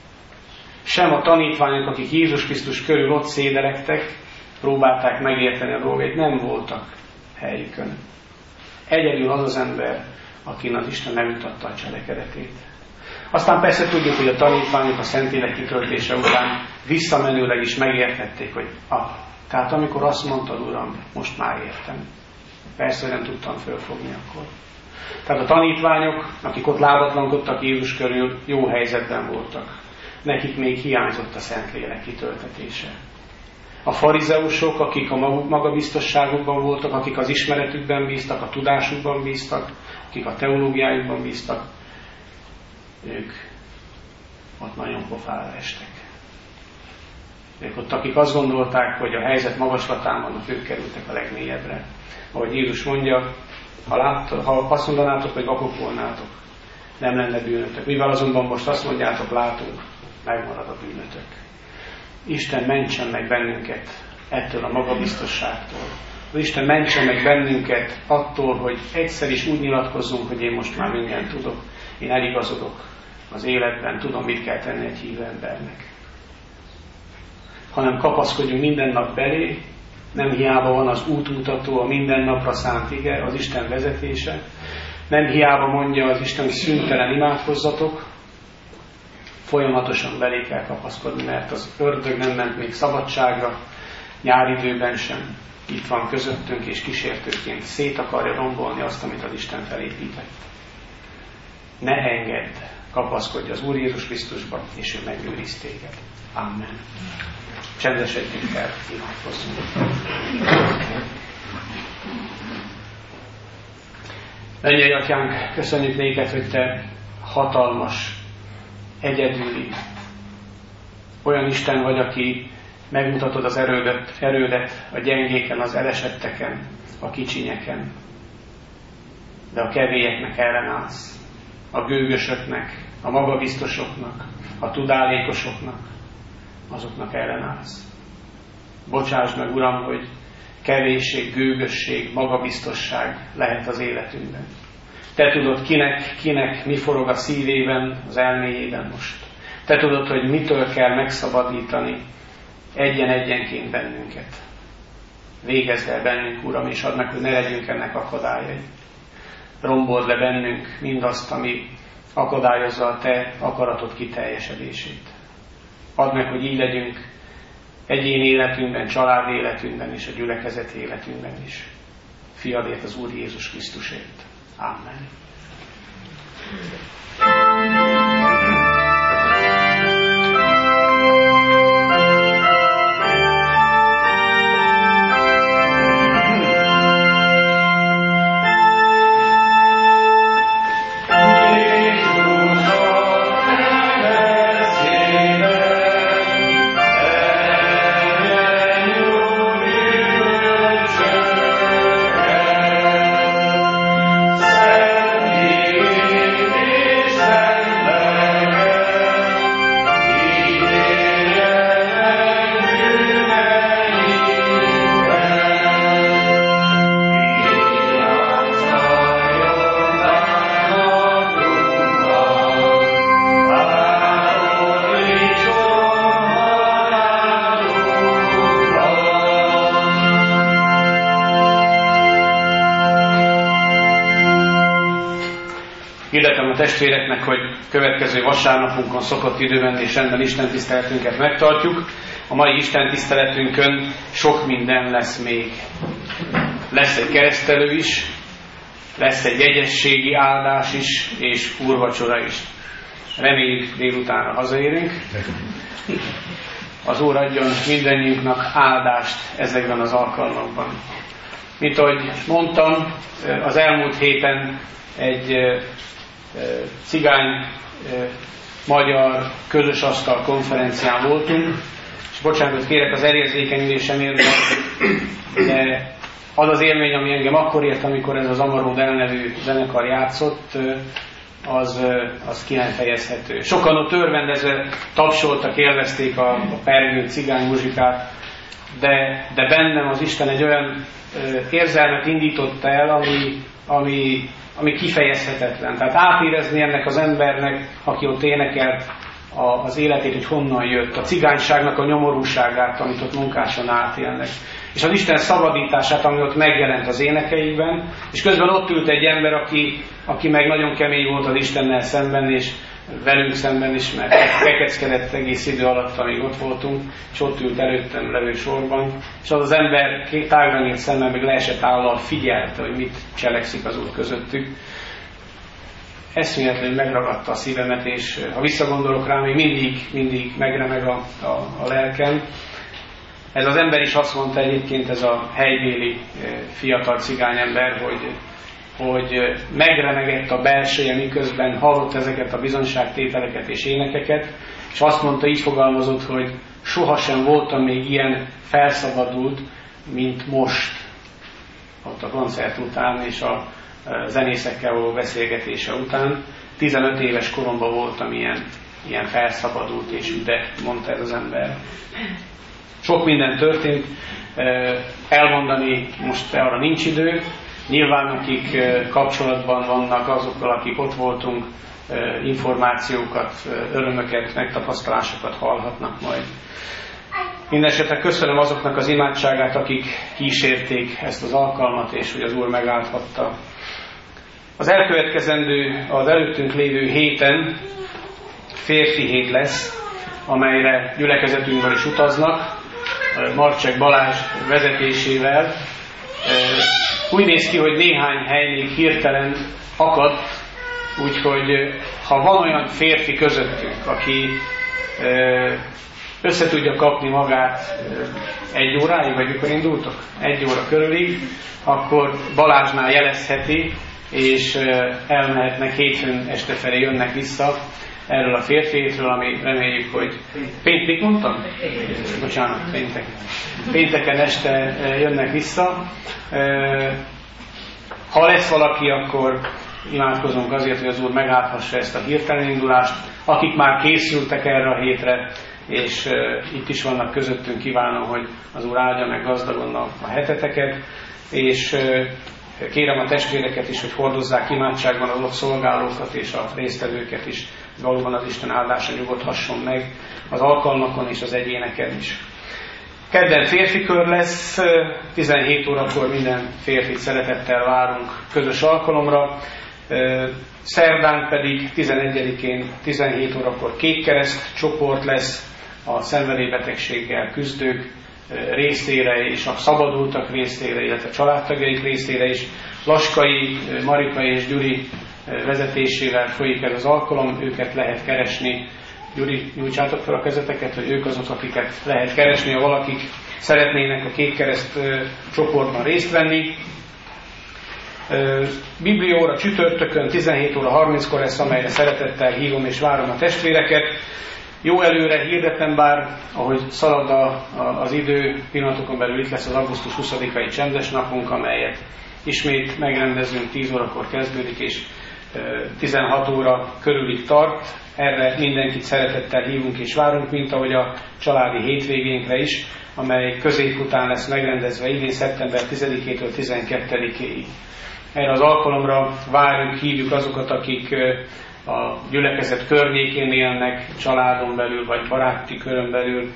sem a tanítványok, akik Jézus Krisztus körül ott szédelegtek, próbálták megérteni a dolgait, nem voltak helyükön. Egyedül az az ember, akin az Isten megmutatta a cselekedetét. Aztán persze tudjuk, hogy a tanítványok a Szentlélek kitöltése után visszamenőleg is megértették, hogy ah, tehát amikor azt mondtad, Uram, most már értem. Persze, hogy nem tudtam fölfogni akkor. Tehát a tanítványok, akik ott lábatlankodtak Jézus körül, jó helyzetben voltak. Nekik még hiányzott a Szentlélek kitöltetése. A farizeusok, akik a magabiztosságukban voltak, akik az ismeretükben bíztak, a tudásukban bíztak, akik a teológiájukban bíztak, ők ott nagyon pofára estek. Ők ott, akik azt gondolták, hogy a helyzet magaslatán vannak, ők kerültek a legmélyebbre. Ahogy Jézus mondja, ha, lát, ha azt mondanátok, hogy vakok volnátok, nem lenne bűnötök. Mivel azonban most azt mondjátok, látunk, megmarad a bűnötök. Isten mentsen meg bennünket ettől a magabiztosságtól. Az Isten mentsen meg bennünket attól, hogy egyszer is úgy nyilatkozzunk, hogy én most már mindent tudok, én eligazodok az életben, tudom, mit kell tenni egy hívő embernek. Hanem kapaszkodjunk minden nap belé, nem hiába van az útmutató, a mindennapra szánt ige, az Isten vezetése. Nem hiába mondja az Isten, hogy szüntelen imádkozzatok, folyamatosan belé kell kapaszkodni, mert az ördög nem ment még szabadságra, nyáridőben sem. Itt van közöttünk, és kísértőként szét akarja rombolni azt, amit az Isten felépített. Ne engedd, kapaszkodj az Úr Jézus Krisztusba, és ő megőriz téged. Amen. Csendesedjünk el, imádkozzunk. Mennyei Atyánk, köszönjük néked, hogy te hatalmas, egyedüli, olyan Isten vagy, aki megmutatod az erődet, erődet a gyengéken, az elesetteken, a kicsinyeken. De a kevélyeknek ellenállsz, a gőgösöknek, a magabiztosoknak, a tudálékosoknak, azoknak ellenállsz. Bocsáss meg, Uram, hogy kevésség, gőgösség, magabiztosság lehet az életünkben. Te tudod, kinek, kinek mi forog a szívében, az elméjében most. Te tudod, hogy mitől kell megszabadítani egyen-egyenként bennünket. Végezd el bennünk, Uram, és add meg, hogy ne legyünk ennek akadályai. Rombold le bennünk mindazt, ami akadályozza a Te akaratod kiteljesedését. Add meg, hogy így legyünk egyéni életünkben, család életünkben és a gyülekezet életünkben is. Fiadért, az Úr Jézus Krisztusért. Amen. Hirdetem a testvéreknek, hogy következő vasárnapunkon szokott időben és rendben Isten tiszteletünket megtartjuk. A mai Isten tiszteletünkön sok minden lesz még. Lesz egy keresztelő is, lesz egy jegyességi áldás is, és úrvacsora is. Reméljük délutánra hazaérünk. Az Úr adjon mindannyiunknak áldást ezekben az alkalmakban. Mint ahogy mondtam, az elmúlt héten egy cigány magyar közös asztal konferencián voltunk, és bocsánatot kérek az elérzékenyülésemért, de az az élmény, ami engem akkor ért, amikor ez az Amaród elnevű zenekar játszott, az, az ki nem fejezhető. Sokan ott örvendezve tapsoltak, élvezték a, a pergő cigány muzsikát, de, de bennem az Isten egy olyan érzelmet indított el, ami, ami ami kifejezhetetlen. Tehát átérezni ennek az embernek, aki ott énekelt az életét, hogy honnan jött, a cigányságnak a nyomorúságát, amit ott munkásan átélnek. És az Isten szabadítását, ami ott megjelent az énekeikben, és közben ott ült egy ember, aki, aki meg nagyon kemény volt az Istennel szemben, és velünk szemben is, mert kekeckedett egész idő alatt, amíg ott voltunk, és ott ült előttem levő sorban, és az az ember tágra nyílt szemmel, meg leesett állal figyelte, hogy mit cselekszik az Úr közöttük. Eszméletlenül megragadta a szívemet, és ha visszagondolok rá, még mindig, mindig megremeg a, a, a lelkem. Ez az ember is azt mondta egyébként, ez a helybéli fiatal cigányember, hogy hogy megremegett a belseje, miközben hallott ezeket a bizonyságtételeket és énekeket, és azt mondta, így fogalmazott, hogy sohasem voltam még ilyen felszabadult, mint most, ott a koncert után és a zenészekkel való beszélgetése után. tizenöt éves koromban voltam ilyen, ilyen felszabadult és üde, mondta ez az ember. Sok minden történt, elmondani most arra nincs idő. Nyilván, akik kapcsolatban vannak azokkal, akik ott voltunk, információkat, örömöket, megtapasztalásokat hallhatnak majd. Mindenesetre köszönöm azoknak az imádságát, akik kísérték ezt az alkalmat, és hogy az Úr megállhatta. Az elkövetkezendő, az előttünk lévő héten férfi hét lesz, amelyre gyülekezetünkből is utaznak, Marcsek Balázs vezetésével. Úgy néz ki, hogy néhány hely még hirtelen akadt, úgyhogy ha van olyan férfi közöttünk, aki össze tudja kapni magát egy óráig, vagy mikor indultok? Egy óra körülig, akkor Balázsnál jelezheti, és elmehetnek, hétfőn este felé jönnek vissza erről a férfi hétről, ami reméljük, hogy péntek mondtam? Bocsánat, péntek. Pénteken este jönnek vissza. Ha lesz valaki, akkor imádkozunk azért, hogy az Úr megállhassa ezt a hirtelen indulást. Akik már készültek erre a hétre, és uh, itt is vannak közöttünk, kívánom, hogy az Úr áldja meg gazdagon a, a heteteket, és uh, kérem a testvéreket is, hogy hordozzák imádságban az ott szolgálókat és a résztvevőket is, valóban az Isten áldása nyugodhasson meg az alkalmakon és az egyéneken is. Kedden férfi kör lesz, tizenhét órakor minden férfit szeretettel várunk közös alkalomra, szerdán pedig tizenegyedikén tizenhét órakor kékkereszt csoport lesz a szenvedélybetegséggel küzdők részére és a szabadultak részére, illetve családtagjaik részére is. Laskai, Marika és Gyuri vezetésével folyik ez az alkalom, őket lehet keresni. Gyuri, nyújtsátok fel a kezeteket, hogy ők azok, akiket lehet keresni, ha valakik szeretnének a Kékkereszt csoportban részt venni. Biblióra csütörtökön tizenhét óra harminckor lesz, amelyre szeretettel hívom és várom a testvéreket. Jó előre hirdetem, bár ahogy szalad a, a, az idő, pillanatokon belül itt lesz az augusztus huszadikai csendes napunk, amelyet ismét megrendezünk, tíz órakor kezdődik, és tizenhat óra körülig tart. Erre mindenkit szeretettel hívunk és várunk, mint ahogy a családi hétvégénkre is, amely közép után lesz megrendezve idén szeptember tizedikétől tizenkettedikéig. Erre az alkalomra várjuk, hívjuk azokat, akik a gyülekezet környékén élnek, családon belül vagy baráti körön belül.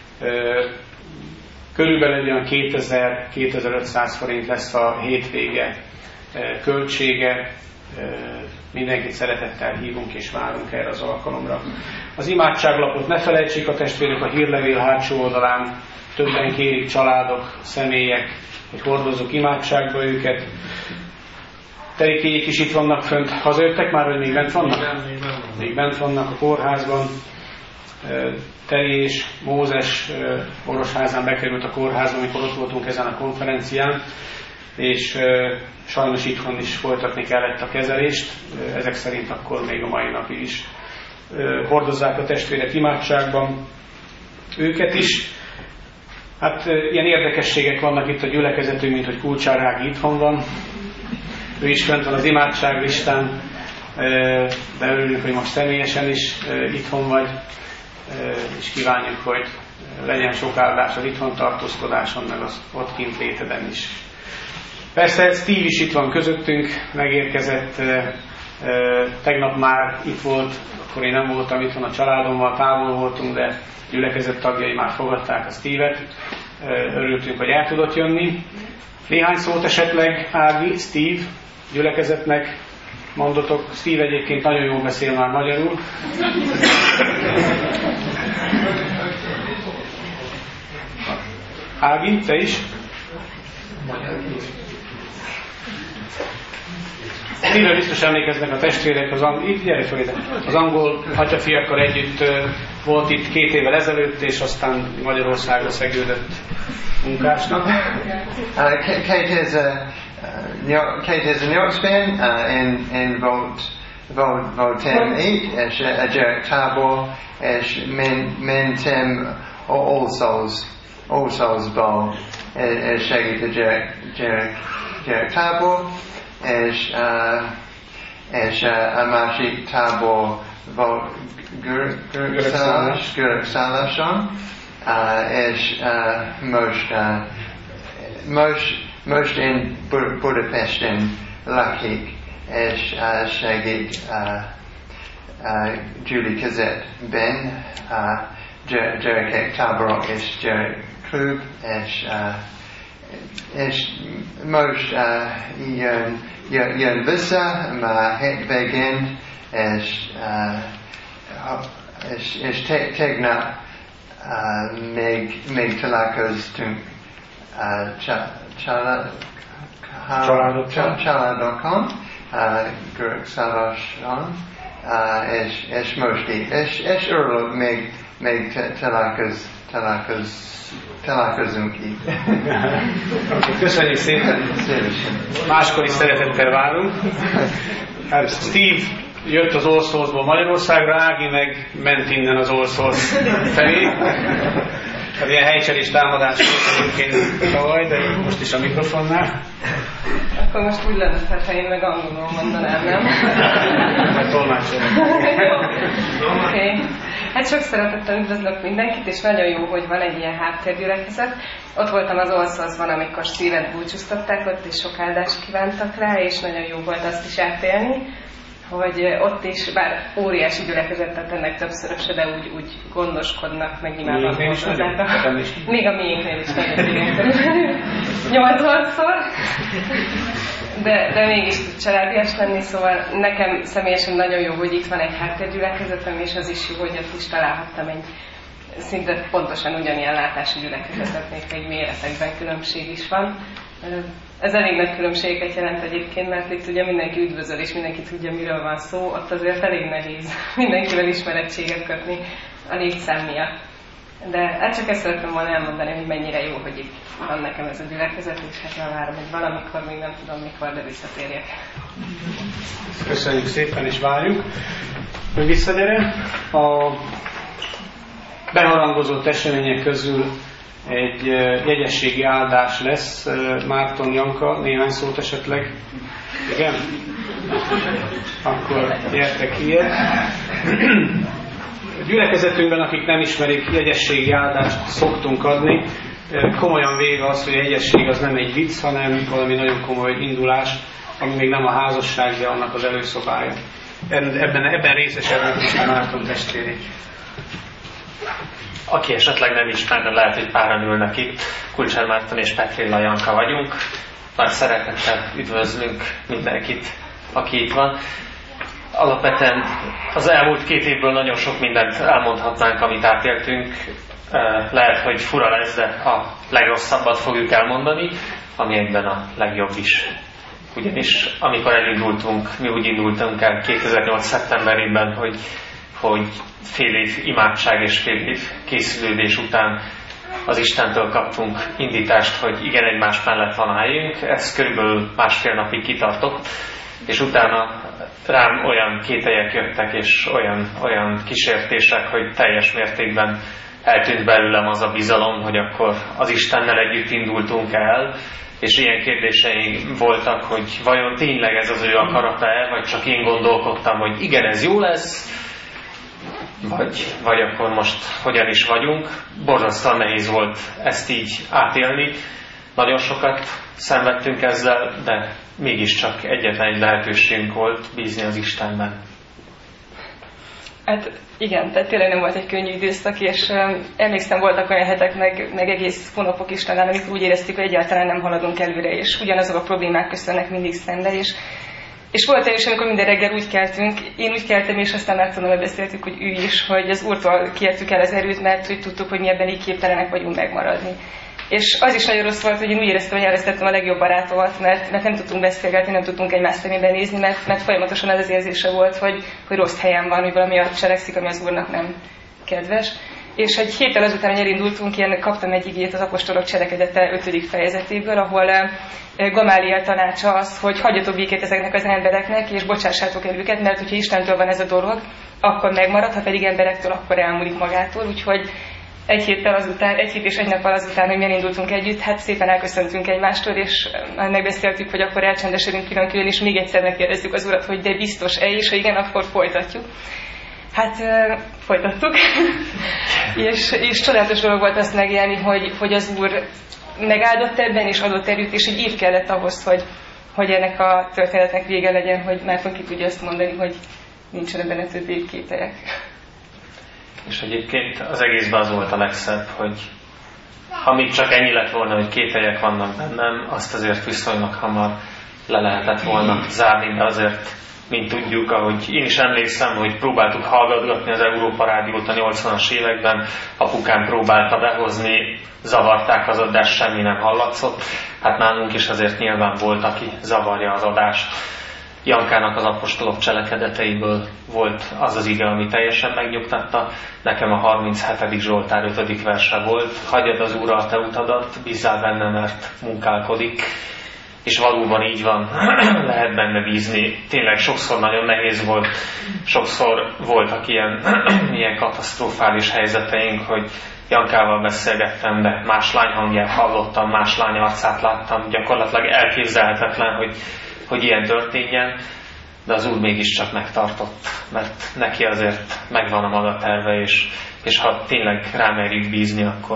Körülbelül olyan kétezer-kétezer-ötszáz forint lesz a hétvége költsége. Mindenkit szeretettel hívunk és várunk erre az alkalomra. Az imádságlapot ne felejtsék a testvérek, a hírlevél hátsó oldalán többen kérik, családok, személyek, hogy hordozzuk imádságba őket. Terikéjék is itt vannak fönt. Hazajöttek már, vagy még bent vannak? Még bent vannak a kórházban. Teri és Mózes Orosházán bekerült a kórházba, amikor ott voltunk ezen a konferencián, és sajnos itthon is folytatni kellett a kezelést, ezek szerint akkor még a mai napig is hordozzák a testvérek imádságban őket is. Hát ilyen érdekességek vannak itt a gyülekezetünk, mint hogy Kulcsár Ági itthon van, ő is fent van az imádságlistán, de örülünk, hogy most személyesen is itthon vagy, és kívánjuk, hogy legyen sok áldás az itthon tartózkodáson, meg az ott kint léteden is. Persze Steve is itt van közöttünk, megérkezett, tegnap már itt volt, akkor én nem voltam itthon a családommal, távol voltunk, de gyülekezet tagjai már fogadták a Steve-et, örültünk, hogy el tudott jönni. Néhány szót esetleg, Ági, Steve, gyülekezetnek mondotok. Steve egyébként nagyon jól beszél már magyarul. Ági, te is? Miről biztos emlékeznek a testvérek, az, ang- itt, gyere fel ide. Az angol atyafiakkal együtt uh, volt itt két évvel ezelőtt, és aztán Magyarországra szegődött munkásnak. kétezer-nyolcban én, én volt, volt, voltam itt, és a Gyerek Tábor, és men, mentem All Souls, All Souls-ból, és segít a Gyerek, Gyerek, Gyerek Tábor, és, uh, és uh, a másik tábor volt Görögszállason, uh, és uh, most, uh, most, most in Budapesten lakik, és uh, segít uh, uh, gyülekezetben, uh, gyerekek táborok és gyerek klub, és uh, és most uh, jön, jön, jön vissza a hétvégén, és, uh, és, és te, tegnap uh, még, még találkoztunk uh, családokon, Görögszállason, és, és most így, és, és örülök még, még találkoz, találkoz találkozunk így. Köszönjük szépen! Máskor is szeretettel várunk. Hát Steve jött az All Souls-ból Magyarországra, Ági meg ment innen az All Souls felé. Hát ilyen helycserés támadás volt egyébként tavaly, de most is a mikrofonnál. Akkor most úgy lenne, ha én meg angolul mondanám, nem? Hát tolmácsolom. Oké. Hát sok szeretettel üdvözlök mindenkit, és nagyon jó, hogy van egy ilyen háttérgyülekezet. Ott voltam az Olszozban, amikor Steve-et búcsúztatták ott, és sok áldást kívántak rá, és nagyon jó volt azt is átélni, hogy ott is, bár óriási gyülekezet, tehát ennek többszöröse, de úgy, úgy gondoskodnak, meg imádnak hozzá. Még a miénknél is nagyon igen. nyolcvanszor. De, de mégis tud családias lenni, szóval nekem személyesen nagyon jó, hogy itt van egy háttérgyülekezetem, és az is jó, hogy ott is találhattam egy szinte pontosan ugyanilyen látású gyülekezetet, még egy méretekben különbség is van. Ez elég nagy különbségeket jelent egyébként, mert itt ugye mindenki üdvözöl, és mindenki tudja, miről van szó, ott azért elég nehéz mindenkivel ismerettséget kötni a létszám miatt. De hát csak ezt szeretném volna elmondani, hogy mennyire jó, hogy itt van nekem ez a gyülekezet, és hát várom, hogy valamikor, még nem tudom mikor, de visszatérjek. Köszönjük szépen, és várjuk, hogy visszagyere. A beharangozott események közül egy jegyességi áldás lesz. Márton, Janka, néhány szót esetleg. Igen? Akkor gyertek ilyet. A gyülekezetünkben, akik nem ismerik, jegyességi áldást szoktunk adni. Komolyan véve az, hogy a jegyesség az nem egy vicc, hanem valami nagyon komoly indulás, ami még nem a házasság, de annak az előszobája. Ebben, ebben részesednek is a Márton testvérét. Aki esetleg nem ismerne, lehet, hogy páran ülnek itt. Kulcsár Márton és Petrilla Janka vagyunk. Nagy szeretettel üdvözlünk mindenkit, aki itt van. Alapvetően az elmúlt két évből nagyon sok mindent elmondhatnánk, amit átéltünk. Lehet, hogy fura lesz, de a legrosszabbat fogjuk elmondani, ami egyben a legjobb is. Ugyanis amikor elindultunk, mi úgy indultunk el kétezer-nyolc szeptemberében, hogy, hogy fél év imádság és fél év készülődés után az Istentől kaptunk indítást, hogy igen, egymás mellett van álljunk. Ez körülbelül másfél napig kitartott, és utána rám olyan kételyek jöttek, és olyan, olyan kísértések, hogy teljes mértékben eltűnt belőlem az a bizalom, hogy akkor az Istennel együtt indultunk el, és ilyen kérdéseim voltak, hogy vajon tényleg ez az ő akarata-e, vagy csak én gondolkodtam, hogy igen, ez jó lesz, vagy, vagy akkor most hogyan is vagyunk. Borzasztóan nehéz volt ezt így átélni. Nagyon sokat szenvedtünk ezzel, de mégiscsak egyetlen egy lehetőségünk volt bízni az Istenben. Hát igen, tehát tényleg nem volt egy könnyű időszak, és um, emlékszem, voltak olyan hetek, meg, meg egész hónapok is talán, amikor úgy éreztük, hogy egyáltalán nem haladunk előre, és ugyanazok a problémák köszönnek mindig szembe, és, és volt egy is, amikor minden reggel úgy keltünk, én úgy keltem, és aztán Mártonnal beszéltük, hogy ő is, hogy az Úrtól kértük el az erőt, mert hogy tudtuk, hogy mi ebben így képtelenek vagyunk megmaradni. És az is nagyon rossz volt, hogy én úgy éreztem, hogy elvesztettem a legjobb barátomat, mert, mert nem tudtunk beszélgetni, nem tudtunk egymás szemébe nézni, mert, mert folyamatosan az az érzése volt, hogy, hogy rossz helyen van, hogy valami cselekszik, ami az Úrnak nem kedves. És egy héttel azután, hogy elindultunk, én kaptam egy igét az Apostolok cselekedete ötödik fejezetéből, ahol Gamáliel tanácsa az, hogy hagyjatok békét ezeknek az embereknek, és bocsássátok el őket, mert hogyha Istentől van ez a dolog, akkor megmarad, ha pedig emberektől, akkor elmúlik magától. Úgyhogy egy héttel azután, egy hét és egy nappal azután, hogy elindultunk együtt, hát szépen elköszöntünk egymástól, és megbeszéltük, hogy akkor elcsendesedünk külön-külön, és még egyszer megkérdezzük az Urat, hogy de biztos-e, és ha igen, akkor folytatjuk. Hát folytattuk, és, és csodálatos dolog volt azt megélni, hogy, hogy az Úr megáldott ebben, és adott erőt, és egy év kellett ahhoz, hogy, hogy ennek a történetnek vége legyen, hogy Márton ki tudja azt mondani, hogy nincsenek benne többé kételyek. És egyébként az egészben az volt a legszebb, hogy ha még csak ennyi lett volna, hogy kételyek vannak bennem, azt azért viszonylag hamar le lehetett volna zárni, de azért, mint tudjuk, ahogy én is emlékszem, hogy próbáltuk hallgatgatni az Európa Rádiót a nyolcvanas években, apukám próbálta behozni, zavarták az adást, semmi nem hallatszott. Hát nálunk is azért nyilván volt, aki zavarja az adást. Jankának az apostolok cselekedeteiből volt az az ige, ami teljesen megnyugtatta. Nekem a harminchetedik Zsoltár ötödik verse volt. Hagyjad az Úrra a te utadat, bízzál benne, mert munkálkodik. És valóban így van, lehet benne bízni. Tényleg sokszor nagyon nehéz volt, sokszor voltak ilyen, ilyen katasztrofális helyzeteink, hogy Jankával beszélgettem, de más lány hangját hallottam, más lány arcát láttam. Gyakorlatilag elképzelhetetlen, hogy, hogy ilyen történjen, de az Úr mégiscsak megtartott, mert neki azért megvan a maga terve, és, és ha tényleg rámerjük bízni, akkor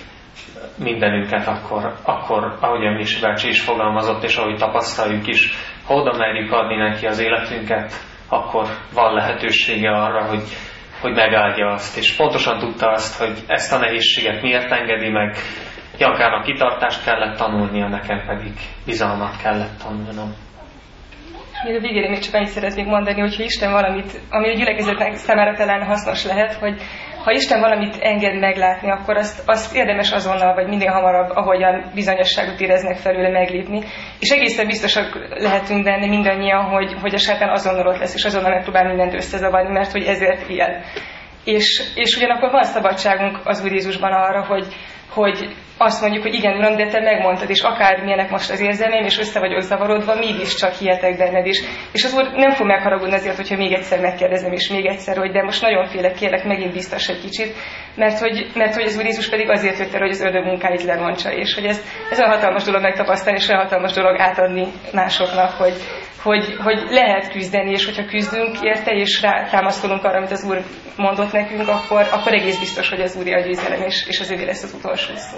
mindenünket, akkor, akkor ahogy a Misi bácsi is fogalmazott, és ahogy tapasztaljuk is, ha oda merjük adni neki az életünket, akkor van lehetősége arra, hogy, hogy megáldja azt. És pontosan tudta azt, hogy ezt a nehézséget miért engedi meg. Jankának kitartást kellett tanulnia, nekem pedig bizalmat kellett tanulnom. Még a végére még csak annyit szeretnék mondani, hogyha Isten valamit, ami a gyülekezetnek számára talán hasznos lehet, hogy ha Isten valamit enged meglátni, akkor azt, azt érdemes azonnal, vagy minél hamarabb, ahogyan bizonyosságot éreznek felőle, meglépni. És egészen biztosak lehetünk benne mindannyian, hogy, hogy a sátán azonnal ott lesz, és azonnal megpróbál mindent összezavarni, mert hogy ezért él. És, és ugyanakkor van szabadságunk az Úr Jézusban arra, hogy, hogy azt mondjuk, hogy igen, Uram, de te megmondtad, és akármilyenek most az érzelmeim, és össze vagyok zavarodva, mégiscsak hihetek benned is. És az Úr nem fog megharagudni azért, hogyha még egyszer megkérdezem, és még egyszer, hogy de most nagyon félek, kérlek, megint biztos egy kicsit, mert hogy, mert hogy az Úr Jézus pedig azért jött el, hogy az ördög munkáit lerontsa, és hogy ez, ez olyan hatalmas dolog megtapasztalni, és olyan hatalmas dolog átadni másoknak, hogy, hogy, hogy lehet küzdeni, és hogyha küzdünk érte, és rá támaszkodunk arra, amit az Úr mondott nekünk, akkor, akkor egész biztos, hogy az Úr a győzelem, és, és az övé lesz az utolsó szó.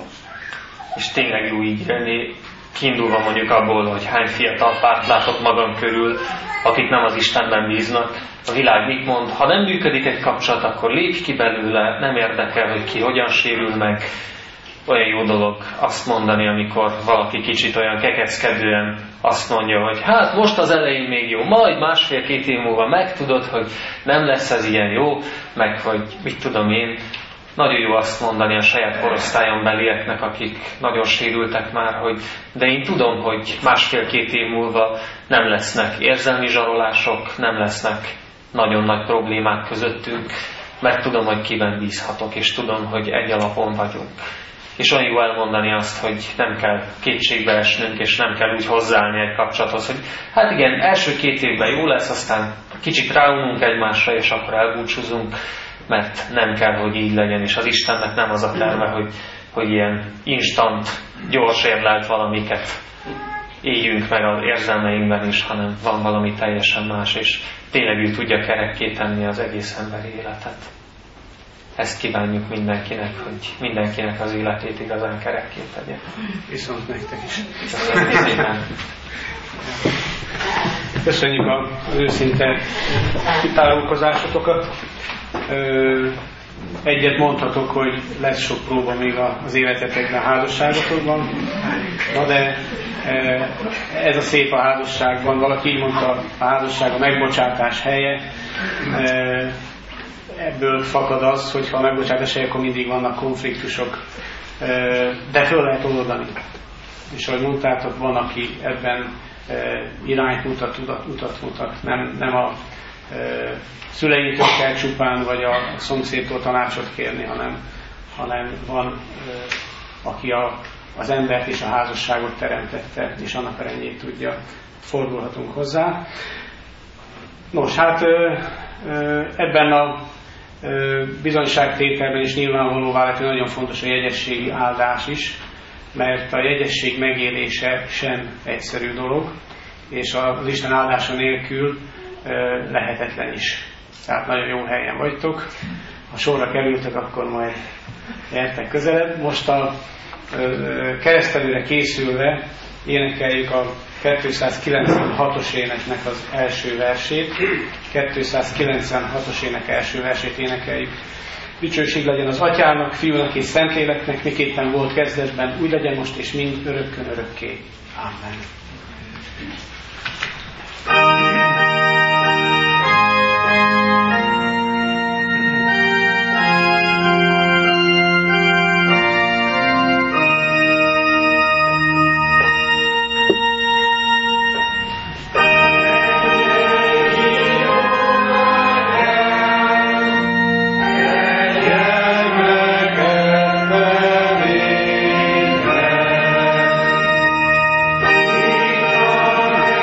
És tényleg jó így élni, kiindulva mondjuk abból, hogy hány fiatal párt látok magam körül, akik nem az Istenben bíznak. A világ mit mond? Ha nem működik egy kapcsolat, akkor lépj ki belőle, nem érdekel, hogy ki hogyan sérül meg. Olyan jó dolog azt mondani, amikor valaki kicsit olyan kekeckedően azt mondja, hogy hát most az elején még jó, majd másfél-két év múlva megtudod, hogy nem lesz ez ilyen jó, meg hogy mit tudom én. Nagyon jó azt mondani a saját korosztályon belieknek, akik nagyon sérültek már, hogy de én tudom, hogy másfél-két év múlva nem lesznek érzelmi zsarolások, nem lesznek nagyon nagy problémák közöttünk, mert tudom, hogy kiben bízhatok, és tudom, hogy egy alapon vagyunk. És olyan jó elmondani azt, hogy nem kell kétségbe esnünk, és nem kell úgy hozzáállni egy kapcsolathoz, hogy hát igen, első két évben jó lesz, aztán kicsit ráununk egymásra, és akkor elbúcsúzunk, mert nem kell, hogy így legyen, és az Istennek nem az a terve, hogy, hogy ilyen instant, gyors érlelt valamiket éljünk meg az érzelmeinkben is, hanem van valami teljesen más, és tényleg ő tudja kerekké tenni az egész emberi életet. Ezt kívánjuk mindenkinek, hogy mindenkinek az életét igazán kerekké tegye. Viszont nektek is. Köszönjük az őszinte kitárulkozásotokat. Egyet mondhatok, hogy lesz sok próba még az életetekben, a házasságotokban. Na de ez a szép a házasságban. Valaki így mondta, a házasság a megbocsátás helye. Ebből fakad az, hogy ha a megbocsátás helye, akkor mindig vannak konfliktusok. De föl lehet oldani. És ahogy mondtátok, van, aki ebben irányt mutat, utat, utat mutat. Nem, nem a szüleitől kell csupán, vagy a szomszédtól tanácsot kérni, hanem, hanem van, aki a, az embert és a házasságot teremtette, és annak eredményét tudja, fordulhatunk hozzá. Nos, hát ebben a bizonyságtételben is nyilvánvalóvá lett, hogy nagyon fontos a jegyességi áldás is, mert a jegyesség megélése sem egyszerű dolog, és az Isten áldása nélkül lehetetlen is. Tehát nagyon jó helyen vagytok. Ha sorra kerültek, akkor majd értek közelebb. Most a keresztelőre készülve énekeljük a kétszázkilencvenhatos éneknek az első versét. kétszázkilencvenhatos ének első versét énekeljük. Dicsőség legyen az Atyának, Fiúnak és Szentléleknek, miképpen volt kezdetben, úgy legyen most és mind örökkön örökké. Amen. Amen.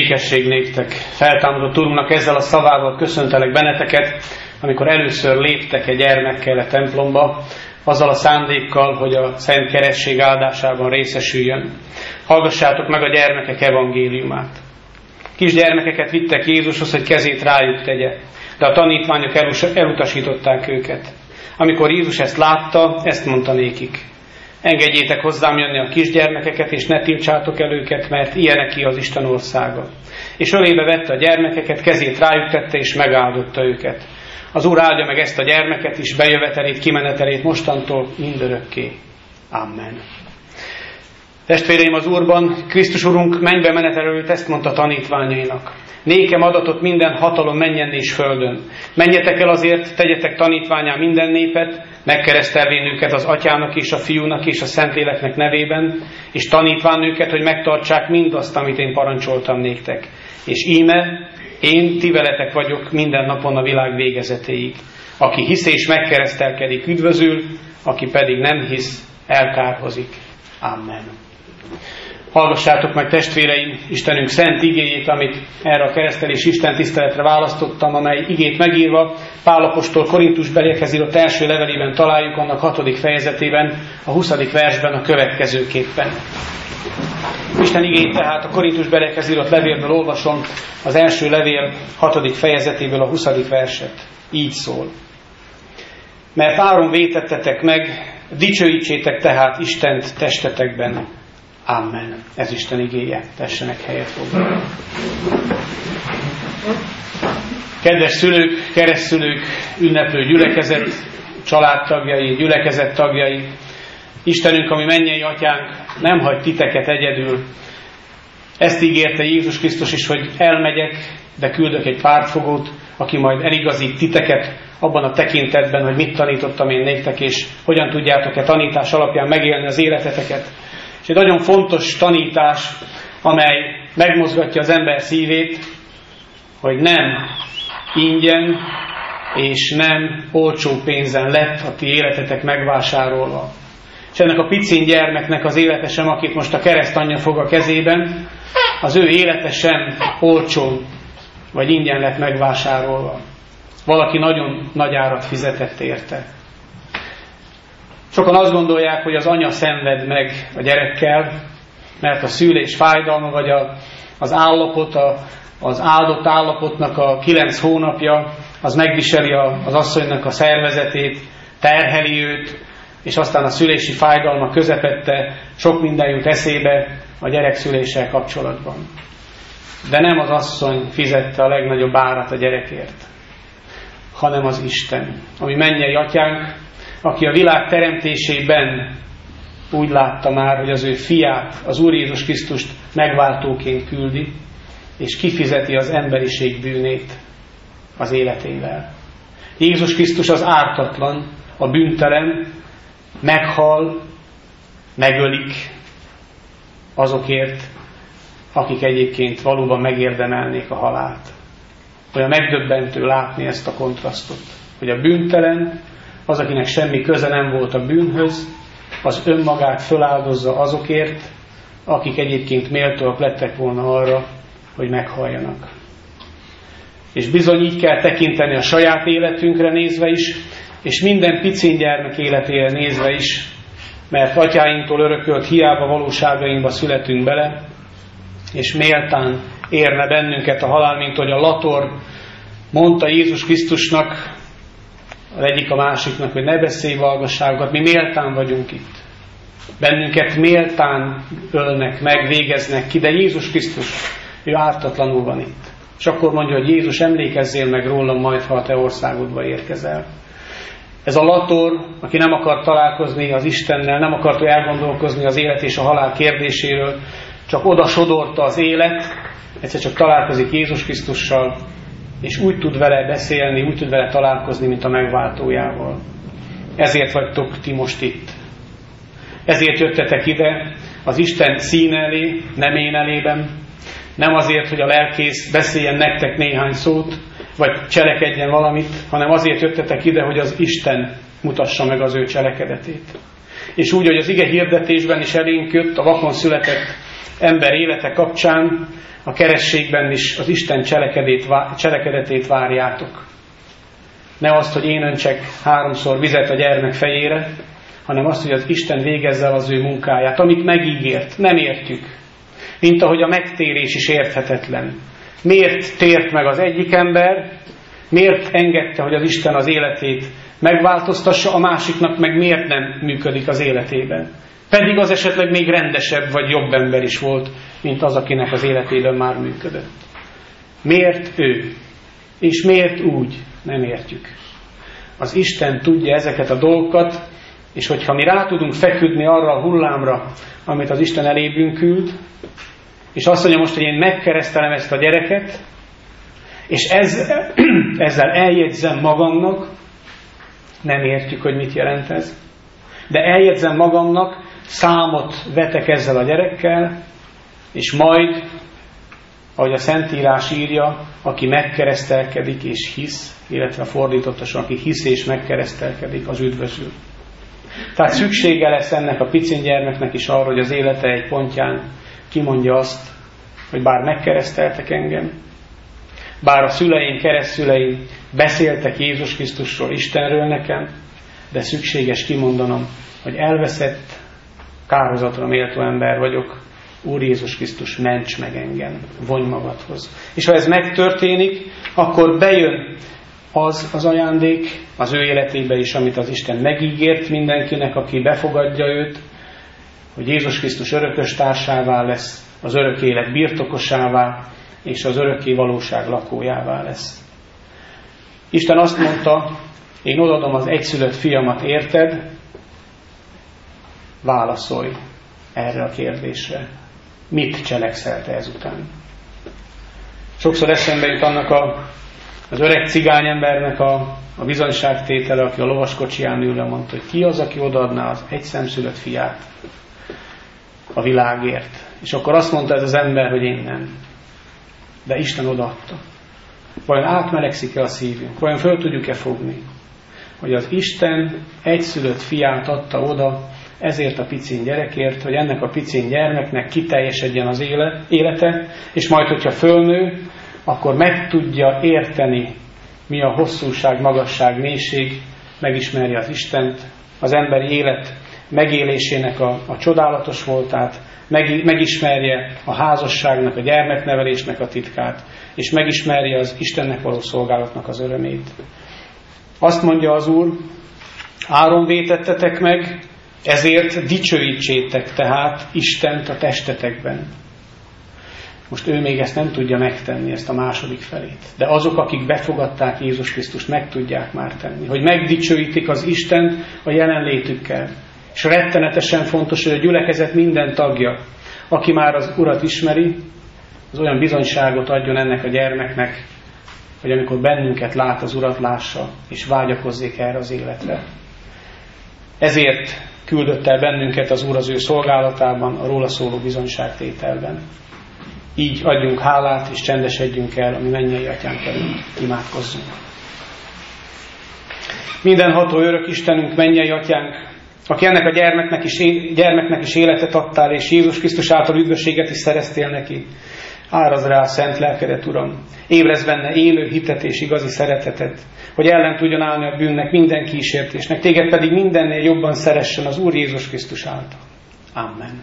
Békesség néktek. Feltámadott Urunknak ezzel a szavával köszöntelek benneteket, amikor először léptek egy gyermekkel a templomba, azzal a szándékkal, hogy a Szent Keresztség áldásában részesüljön. Hallgassátok meg a gyermekek evangéliumát. Kisgyermekeket vittek Jézushoz, hogy kezét rájuk tegye, de a tanítványok elutasították őket. Amikor Jézus ezt látta, ezt mondta nékik: engedjétek hozzám jönni a kisgyermekeket, és ne tiltsátok el őket, mert ilyeneké az Isten országa. És ölébe vette a gyermekeket, kezét rájuk tette, és megáldotta őket. Az Úr áldja meg ezt a gyermeket is, bejövetelét, kimenetelét mostantól mindörökké. Amen. Testvéreim az Úrban, Krisztus Urunk mennybe menetelőt ezt mondta tanítványainak: nékem adatot minden hatalom mennyen és földön. Menjetek el azért, tegyetek tanítvánnyá minden népet, megkeresztelvén őket az Atyának és a Fiúnak és a Szentléleknek nevében, és tanítván őket, hogy megtartsák mindazt, amit én parancsoltam néktek. És íme, én ti veletek vagyok minden napon a világ végezetéig. Aki hisz és megkeresztelkedik, üdvözül, aki pedig nem hisz, elkárhozik. Amen. Hallgassátok meg, testvéreim, Istenünk szent igéjét, amit erre a keresztelés Isten tiszteletre választottam, amely igét megírva Pál apostol Korintusbeliekhez írott első levelében találjuk, annak hatodik fejezetében, a huszadik versben a következőképpen. Isten igényt tehát a Korintusbeliekhez írott levélből olvasom, az első levél hatodik fejezetéből a huszadik verset. Így szól: mert áron vétettetek meg, dicsőítsétek tehát Istent testetekben. Amen. Ez Isten igéje. Tessenek helyet foglalni. Kedves szülők, keresztszülők, ünneplő gyülekezet, családtagjai, gyülekezet tagjai, Istenünk, ami mennyei atyánk, nem hagy titeket egyedül. Ezt ígérte Jézus Krisztus is, hogy elmegyek, de küldök egy pártfogót, aki majd eligazít titeket abban a tekintetben, hogy mit tanítottam én néktek, és hogyan tudjátok-e tanítás alapján megélni az életeteket. És egy nagyon fontos tanítás, amely megmozgatja az ember szívét, hogy nem ingyen és nem olcsó pénzen lett a ti életetek megvásárolva. És ennek a picin gyermeknek az élete sem, akit most a keresztanyja fog a kezében, az ő élete sem olcsó vagy ingyen lett megvásárolva. Valaki nagyon nagy árat fizetett érte. Sokan azt gondolják, hogy az anya szenved meg a gyerekkel, mert a szülés fájdalma, vagy a, az állapot, a, az áldott állapotnak a kilenc hónapja, az megviseli a, az asszonynak a szervezetét, terheli őt, és aztán a szülési fájdalma közepette sok minden jut eszébe a gyerekszüléssel kapcsolatban. De nem az asszony fizette a legnagyobb árat a gyerekért, hanem az Isten, ami mennyei atyánk, aki a világ teremtésében úgy látta már, hogy az ő fiát, az Úr Jézus Krisztust megváltóként küldi, és kifizeti az emberiség bűnét az életével. Jézus Krisztus az ártatlan, a bűntelen, meghal, megölik azokért, akik egyébként valóban megérdemelnék a halált. Olyan megdöbbentő látni ezt a kontrasztot, hogy a bűntelen, az, akinek semmi köze nem volt a bűnhöz, az önmagát föláldozza azokért, akik egyébként méltóak lettek volna arra, hogy meghalljanak. És bizony így kell tekinteni a saját életünkre nézve is, és minden picin gyermek életére nézve is, mert atyáinktól örökölt hiába valóságainkba születünk bele, és méltán érne bennünket a halál, mint hogy a Lator mondta Jézus Krisztusnak, az egyik a másiknak, hogy ne beszélj valgasságokat, mi méltán vagyunk itt. Bennünket méltán ölnek meg, végeznek ki, de Jézus Krisztus, ő ártatlanul van itt. És akkor mondja, hogy Jézus, emlékezzél meg rólam majd, ha a te országodba érkezel. Ez a Lator, aki nem akart találkozni az Istennel, nem akart elgondolkozni az élet és a halál kérdéséről, csak oda sodorta az élet, egyszer csak találkozik Jézus Krisztussal, és úgy tud vele beszélni, úgy tud vele találkozni, mint a megváltójával. Ezért vagytok ti most itt. Ezért jöttetek ide az Isten színe elé, nem én elében. Nem azért, hogy a lelkész beszéljen nektek néhány szót, vagy cselekedjen valamit, hanem azért jöttetek ide, hogy az Isten mutassa meg az ő cselekedetét. És úgy, hogy az ige hirdetésben is elénk jött, a vakon született ember élete kapcsán a kerességben is az Isten cselekedetét várjátok. Ne azt, hogy én öntsek háromszor vizet a gyermek fejére, hanem azt, hogy az Isten végezze az ő munkáját, amit megígért. Nem értjük. Mint ahogy a megtérés is érthetetlen. Miért tért meg az egyik ember, miért engedte, hogy az Isten az életét megváltoztassa, a másiknak meg miért nem működik az életében. Pedig az esetleg még rendesebb vagy jobb ember is volt, mint az, akinek az életében már működött. Miért ő? És miért úgy? Nem értjük. Az Isten tudja ezeket a dolgokat, és hogyha mi rá tudunk feküdni arra a hullámra, amit az Isten elébünk küld, és azt mondja most, hogy én megkeresztelem ezt a gyereket, és ezzel, ezzel eljegyzem magamnak, nem értjük, hogy mit jelent ez, de eljegyzem magamnak, számot vetek ezzel a gyerekkel, és majd, ahogy a Szentírás írja, aki megkeresztelkedik és hisz, illetve fordítottasan, aki hisz és megkeresztelkedik, az üdvözül. Tehát szüksége lesz ennek a picin gyermeknek is arra, hogy az élete egy pontján kimondja azt, hogy bár megkereszteltek engem, bár a szüleim, keresztszüleim beszéltek Jézus Krisztusról, Istenről nekem, de szükséges kimondanom, hogy elveszett, kárhozatra méltó ember vagyok, Úr Jézus Krisztus, ments meg engem, vonj magadhoz. És ha ez megtörténik, akkor bejön az az ajándék az ő életébe is, amit az Isten megígért mindenkinek, aki befogadja őt, hogy Jézus Krisztus örökös társává lesz, az örök élet birtokosává, és az örökké valóság lakójává lesz. Isten azt mondta, én odaadom az egyszülött fiamat, érted? Válaszolj erre a kérdésre. Mit cselekszel te ezután? Sokszor eszembe jut annak a, az öreg cigányembernek a, a bizonyságtétele, aki a lovaskocsiján ülve mondta, hogy ki az, aki odaadná az egyszemszülött fiát a világért. És akkor azt mondta ez az ember, hogy én nem. De Isten odaadta. Vajon átmelegszik-e a szívünk? Vajon föl tudjuk-e fogni? Hogy az Isten egyszülött fiát adta oda ezért a picin gyerekért, hogy ennek a picin gyermeknek kiteljesedjen az éle, élete, és majd, hogyha fölnő, akkor meg tudja érteni, mi a hosszúság, magasság, mélység, megismerje az Istent, az emberi élet megélésének a, a csodálatos voltát, meg, megismerje a házasságnak, a gyermeknevelésnek a titkát, és megismerje az Istennek való szolgálatnak az örömét. Azt mondja az Úr, áron vétettetek meg, ezért dicsőítsétek tehát Istent a testetekben. Most ő még ezt nem tudja megtenni, ezt a második felét. De azok, akik befogadták Jézus Krisztust, meg tudják már tenni. Hogy megdicsőítik az Istent a jelenlétükkel. És rettenetesen fontos, hogy a gyülekezet minden tagja, aki már az Urat ismeri, az olyan bizonyságot adjon ennek a gyermeknek, hogy amikor bennünket lát, az Urat lássa, és vágyakozzék erre az életre. Ezért küldött el bennünket az Úr az ő szolgálatában, a róla szóló bizonyságtételben. Így adjunk hálát, és csendesedjünk el, ami mennyei atyánk előtt. Imádkozzunk. Mindenható örök Istenünk, mennyei atyánk, aki ennek a gyermeknek is, gyermeknek is életet adtál, és Jézus Krisztus által üdvösséget is szereztél neki. Árazd rá a szent lelkedet, Uram. Ébrezd benne élő hitet és igazi szeretetet, hogy ellen tudjon állni a bűnnek, minden kísértésnek, téged pedig mindennél jobban szeressen az Úr Jézus Krisztus által. Amen.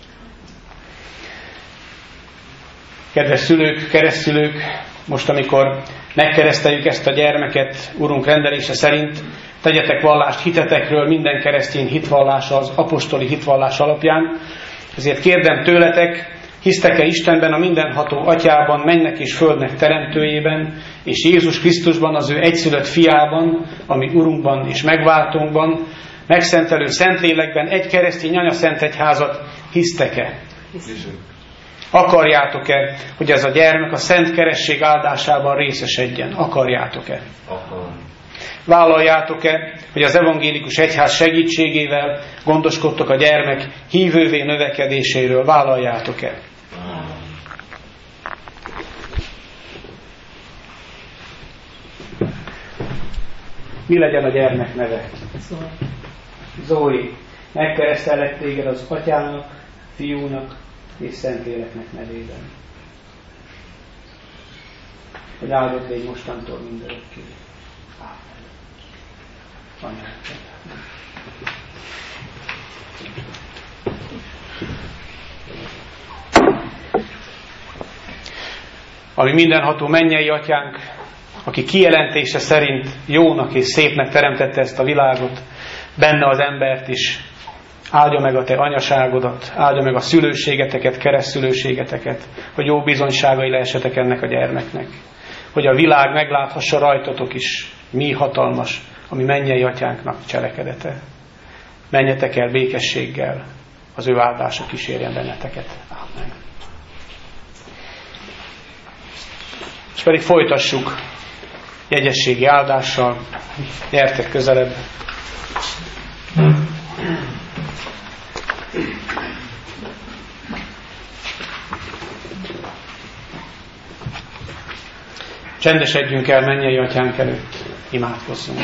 Kedves szülők, keresztszülők, most amikor megkereszteljük ezt a gyermeket Urunk rendelése szerint, tegyetek vallást hitetekről, minden keresztény hitvallása az apostoli hitvallás alapján. Ezért kérdem tőletek, hisztek-e Istenben, a mindenható atyában, mennek és földnek teremtőjében, és Jézus Krisztusban, az ő egyszülött fiában, ami Urunkban és megváltónkban, megszentelő Szentlélekben, egy keresztény anyaszent egyházat hisztek-e? Hiszünk. Akarjátok-e, hogy ez a gyermek a szent keresztség áldásában részesedjen? Akarjátok-e? Akar. Vállaljátok-e, hogy az evangélikus egyház segítségével gondoskodtok a gyermek hívővé növekedéséről? Vállaljátok-e? Mi legyen a gyermek neve? Zói. Megkeresztellek téged az atyának, fiúnak és Szentléleknek nevében. Hogy áldott légy mostantól mindörökké. Amen. Ami mindenható mennyei atyánk, aki kijelentése szerint jónak és szépnek teremtette ezt a világot, benne az embert is, áldja meg a te anyaságodat, áldja meg a szülőségeteket, keresztszülőségeteket, hogy jó bizonyságai lehessetek ennek a gyermeknek. Hogy a világ megláthassa rajtatok is, mi hatalmas, ami mennyei atyánknak cselekedete. Menjetek el békességgel, az ő áldása kísérjen benneteket. Amen. És pedig folytassuk jegyességi áldással. Gyertek közelebb. Csendesedjünk el mennyei atyánk előtt, imádkozzunk.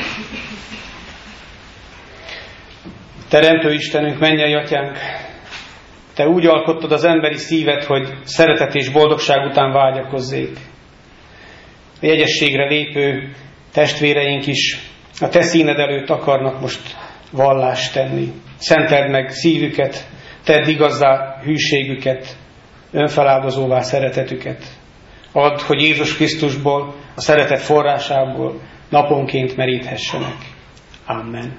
Teremtő Istenünk, mennyei atyánk, te úgy alkottad az emberi szívet, hogy szeretet és boldogság után vágyakozzék. A jegyességre lépő testvéreink is a te színed előtt akarnak most vallást tenni. Szenteld meg szívüket, tedd igazzá hűségüket, önfeláldozóvá szeretetüket. Add, hogy Jézus Krisztusból, a szeretet forrásából naponként meríthessenek. Amen.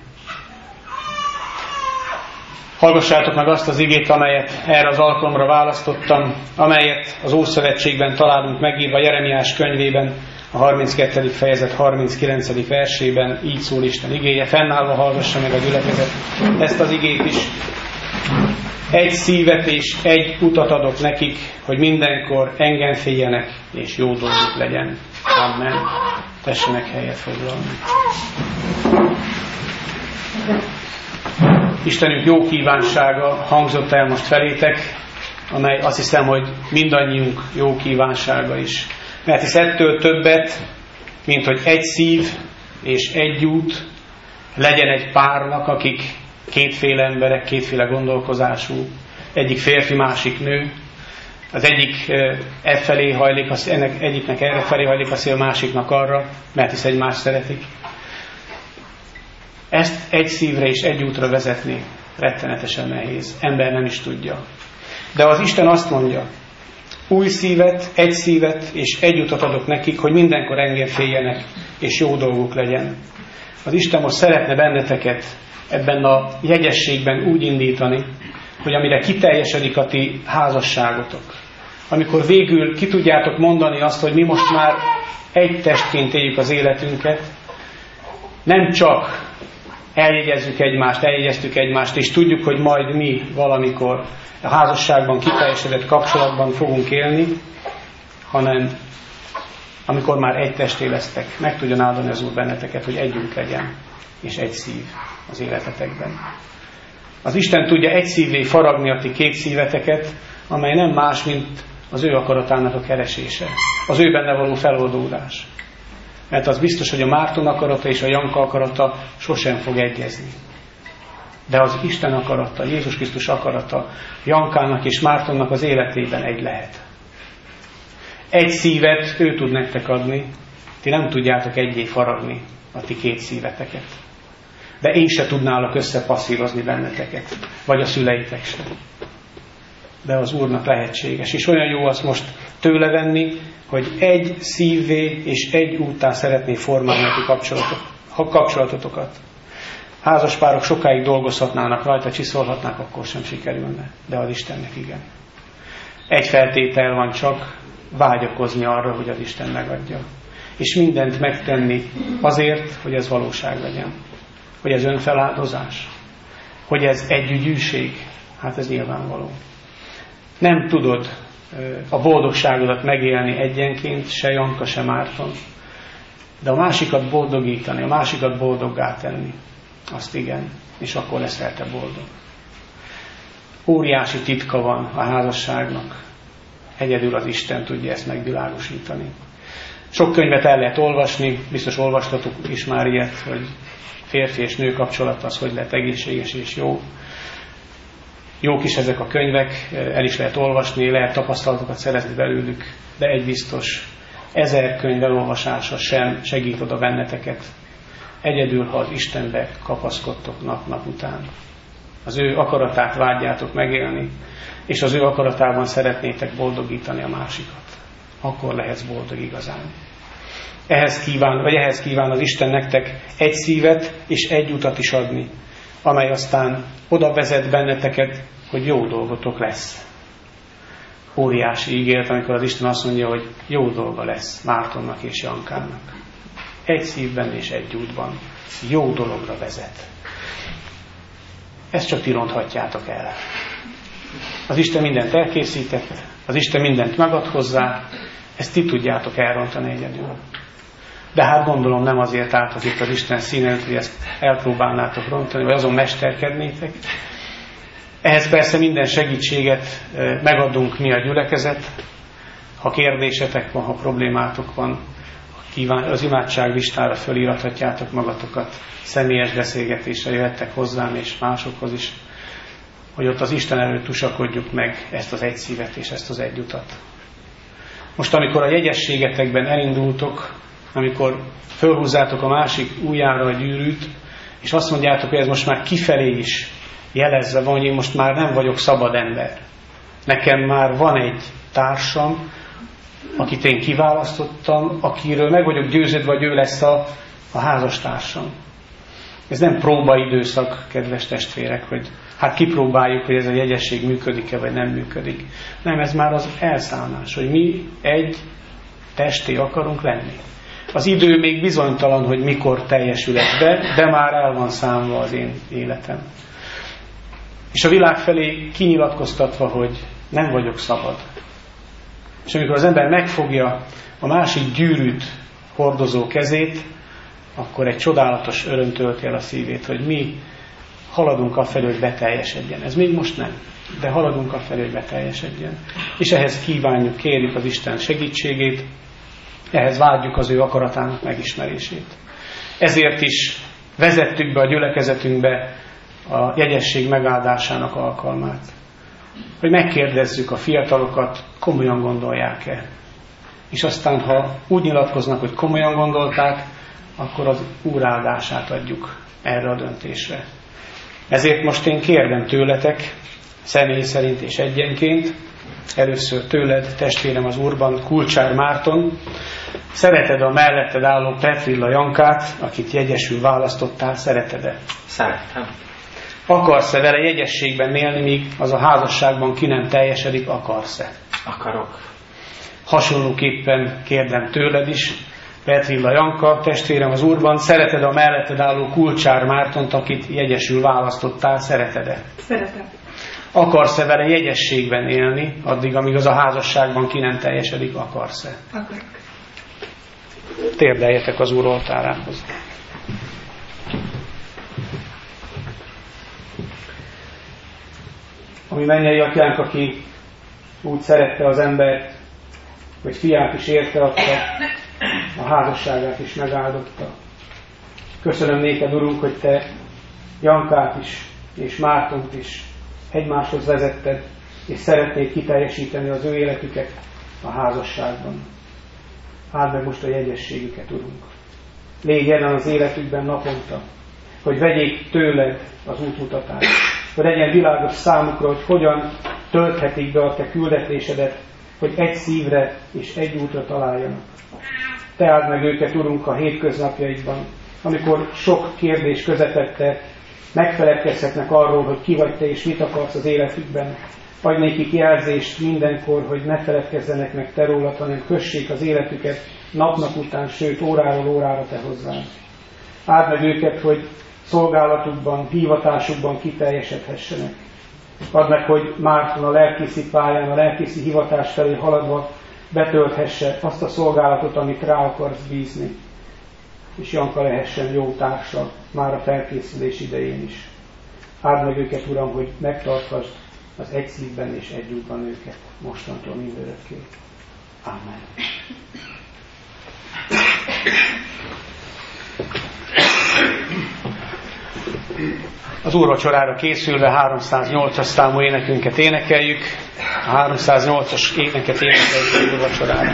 Hallgassátok meg azt az igét, amelyet erre az alkalomra választottam, amelyet az Ószövetségben találunk megírva Jeremiás könyvében, a harminckettedik fejezet harminckilencedik versében. Így szól Isten igéje. Fennállva hallgassa meg a gyülekezet ezt az igét is. Egy szívet és egy utat adok nekik, hogy mindenkor engem féljenek, és jó dolguk legyen. Amen. Tessenek helyet foglalni. Istenünk jó kívánsága hangzott el most felétek, amely azt hiszem, hogy mindannyiunk jó kívánsága is. Mert hisz ettől többet, mint hogy egy szív és egy út legyen egy párnak, akik kétféle emberek, kétféle gondolkozású, egyik férfi, másik nő, az egyik e felé hajlik, ennek egyiknek erre felé hajlik a szél, másiknak arra, mert hisz egymást szeretik. Ezt egy szívre és egy útra vezetni rettenetesen nehéz. Ember nem is tudja. De az Isten azt mondja, új szívet, egy szívet és egy utat adok nekik, hogy mindenkor engem féljenek, és jó dolguk legyen. Az Isten most szeretne benneteket ebben a jegyességben úgy indítani, hogy amire kiteljesedik a ti házasságotok, amikor végül ki tudjátok mondani azt, hogy mi most már egy testként éljük az életünket, nem csak eljegyezzük egymást, eljegyeztük egymást, és tudjuk, hogy majd mi valamikor a házasságban kiteljesedett kapcsolatban fogunk élni, hanem amikor már egy testé lesztek, meg tudjon áldani az Úr benneteket, hogy együnk legyen, és egy szív az életetekben. Az Isten tudja egy szívvé faragni a ti két szíveteket, amely nem más, mint az ő akaratának a keresése, az ő benne való feloldódás. Mert az biztos, hogy a Márton akarata és a Janka akarata sosem fog egyezni. De az Isten akarata, Jézus Krisztus akarata Jankának és Mártonnak az életében egy lehet. Egy szívet ő tud nektek adni, ti nem tudjátok egyé faragni a ti két szíveteket. De én se tudnálak összepasszírozni benneteket, vagy a szüleitek sem. De az Úrnak lehetséges. És olyan jó azt most tőle venni, hogy egy szívvé és egy úttá szeretné formálni a ti kapcsolatot, kapcsolatotokat. Házaspárok sokáig dolgozhatnának rajta, csiszolhatnák, akkor sem sikerülne. De az Istennek igen. Egy feltétel van csak, vágyakozni arra, hogy az Isten megadja. És mindent megtenni azért, hogy ez valóság legyen. Hogy ez önfeláldozás. Hogy ez együgyűség. Hát ez nyilvánvaló. Nem tudod a boldogságodat megélni egyenként, se Janka, se Márton. De a másikat boldogítani, a másikat boldoggá tenni, azt igen, és akkor leszel te boldog. Óriási titka van a házasságnak. Egyedül az Isten tudja ezt megvilágosítani. Sok könyvet el lehet olvasni, biztos olvastatok is már ilyet, hogy férfi és nő kapcsolata az hogy lehet egészséges és jó. Jók is ezek a könyvek, el is lehet olvasni, lehet tapasztalatokat szerezni belőlük, de egy biztos, ezer könyv elolvasása sem segít oda benneteket. Egyedül, ha az Istenbe kapaszkodtok nap-nap után. Az ő akaratát vágyjátok megélni, és az ő akaratában szeretnétek boldogítani a másikat. Akkor lehetsz boldog igazán. Ehhez kíván, vagy ehhez kíván az Isten nektek egy szívet és egy utat is adni, amely aztán oda vezet benneteket, hogy jó dolgotok lesz. Óriási ígéret, amikor az Isten azt mondja, hogy jó dolga lesz Mártonnak és Jankának. Egy szívben és egy útban. Jó dologra vezet. Ezt csak ti ronthatjátok el. Az Isten mindent elkészített, az Isten mindent megad hozzá, ezt ti tudjátok elrontani egyedül. De hát gondolom nem azért álltok itt az Isten színe előtt, hogy ezt elpróbálnátok rontani, vagy azon mesterkednétek. Ehhez persze minden segítséget megadunk mi a gyülekezet. Ha kérdésetek van, ha problémátok van, az imádság listára fölírathatjátok magatokat, személyes beszélgetésre jöhettek hozzám és másokhoz is, hogy ott az Isten előtt tusakodjuk meg ezt az egy szívet és ezt az egy utat. Most, amikor a jegyességetekben elindultok, amikor fölhúzzátok a másik ujjára a gyűrűt, és azt mondjátok, hogy ez most már kifelé is jelezve van, hogy én most már nem vagyok szabad ember. Nekem már van egy társam, akit én kiválasztottam, akiről meg vagyok győződve, hogy ő lesz a, a házastársam. Ez nem próbaidőszak, kedves testvérek, hogy hát kipróbáljuk, hogy ez a jegyesség működik-e, vagy nem működik. Nem, ez már az elszállás, hogy mi egy testé akarunk lenni. Az idő még bizonytalan, hogy mikor teljesül ez be, de már el van számva az én életem. És a világ felé kinyilatkoztatva, hogy nem vagyok szabad. És amikor az ember megfogja a másik gyűrűt hordozó kezét, akkor egy csodálatos öröm tölti el a szívét, hogy mi haladunk afelé, hogy beteljesedjen. Ez még most nem, de haladunk afelé, hogy beteljesedjen. És ehhez kívánjuk, kérjük az Isten segítségét, ehhez vágyjuk az ő akaratának megismerését. Ezért is vezettük be a gyülekezetünkbe a jegyesség megáldásának alkalmát. Hogy megkérdezzük a fiatalokat, komolyan gondolják-e. És aztán, ha úgy nyilatkoznak, hogy komolyan gondolták, akkor az Úr áldását adjuk erre a döntésre. Ezért most én kérdem tőletek, személy szerint és egyenként, először tőled, testvérem az Úrban, Kulcsár Márton, szereted a melletted álló Petrilla Jankát, akit jegyesül választottál, szereted-e? Szeretem. Akarsz-e vele jegyességben élni, míg az a házasságban ki nem teljesedik, akarsz-e? Akarok. Hasonlóképpen kérdem tőled is, Petrilla Janka, testvérem az Úrban, szereted a melletted álló Kulcsár Mártont, akit jegyesül választottál, szereted-e? Szeretem. Akarsz-e vele jegyességben élni, addig, amíg az a házasságban ki nem teljesedik, akarsz-e? Akarok. Térdeljetek az Úr oltárához. Ami mennyei atyánk, aki úgy szerette az embert, hogy fiát is érte adta, a házasságát is megáldotta. Köszönöm néked, Urunk, hogy te Jankát is és Mártont is egymáshoz vezetted, és szeretnéd kiteljesíteni az ő életüket a házasságban. Áld meg most a jegyességüket, Urunk. Légy jelen az életükben naponta, hogy vegyék tőled az útmutatást, hogy legyen világos számukra, hogy hogyan tölthetik be a te küldetésedet, hogy egy szívre és egy útra találjanak. Te áld meg őket, Urunk, a hétköznapjaikban, amikor sok kérdés közepette megfeledkezhetnek arról, hogy ki vagy te és mit akarsz az életükben. Adj nékik jelzést mindenkor, hogy ne feledkezzenek meg te rólad, hanem kössék az életüket napnak után, sőt óráról órára te hozzánk. Áld meg őket, hogy szolgálatukban, hivatásukban kiteljesedhessenek. Add meg, hogy Márton a lelkészi pályán, a lelkészi hivatás felé haladva betölthesse azt a szolgálatot, amit rá akarsz bízni. És Janka lehessen jó társa már a felkészülés idején is. Áld meg őket, Uram, hogy megtartasd az egy szívben és egy útban őket mostantól mindörökké. Amen. Az úrvacsorára készülve háromszáznyolcas számú énekünket énekeljük. A háromszáznyolcas éneket énekeljük az úrvacsorára.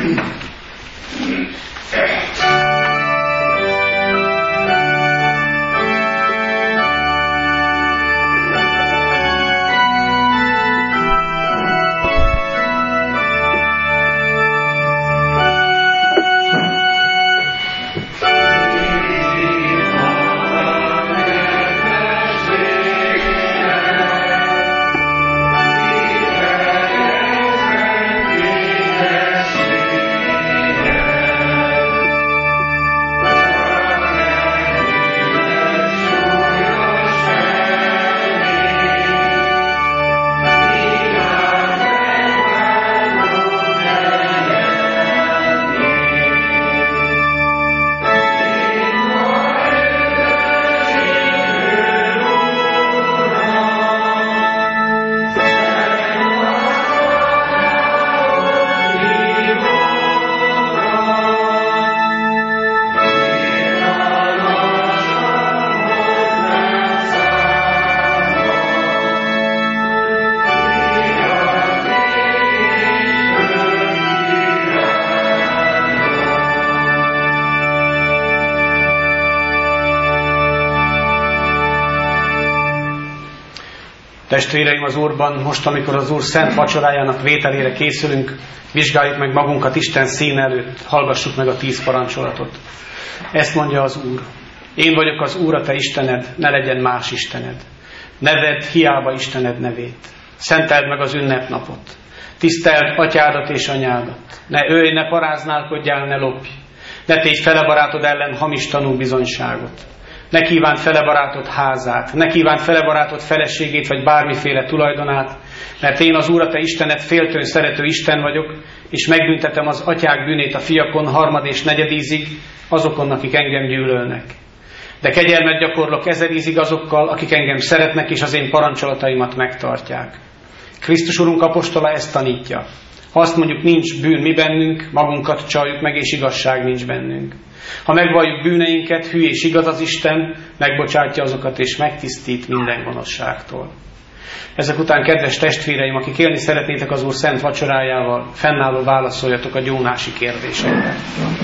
Testvéreim az Úrban, most, amikor az Úr szent vacsorájának vételére készülünk, vizsgáljuk meg magunkat Isten szín előtt, hallgassuk meg a tíz parancsolatot. Ezt mondja az Úr: én vagyok az Úr, a te Istened, ne legyen más istened. Ne vedd hiába Istened nevét. Szenteld meg az ünnepnapot. Tiszteld atyádat és anyádat. Ne ölj, ne paráználkodjál, ne lopj. Ne tégy fele barátod ellen hamis tanúbizonyságot. Ne kívánt fele barátod házát, ne kívánt fele barátod feleségét, vagy bármiféle tulajdonát, mert én az Úr, a te Istened, féltőn szerető Isten vagyok, és megbüntetem az atyák bűnét a fiakon harmad és negyedízig, azokon, akik engem gyűlölnek. De kegyelmet gyakorlok ezerízig azokkal, akik engem szeretnek, és az én parancsolataimat megtartják. Krisztus Urunk apostola ezt tanítja. Ha azt mondjuk, nincs bűn mi bennünk, magunkat csaljuk meg, és igazság nincs bennünk. Ha megvalljuk bűneinket, hű és igaz az Isten, megbocsátja azokat és megtisztít minden gonoszságtól. Ezek után, kedves testvéreim, akik élni szeretnétek az Úr szent vacsorájával, fennálló válaszoljatok a gyónási kérdésekre.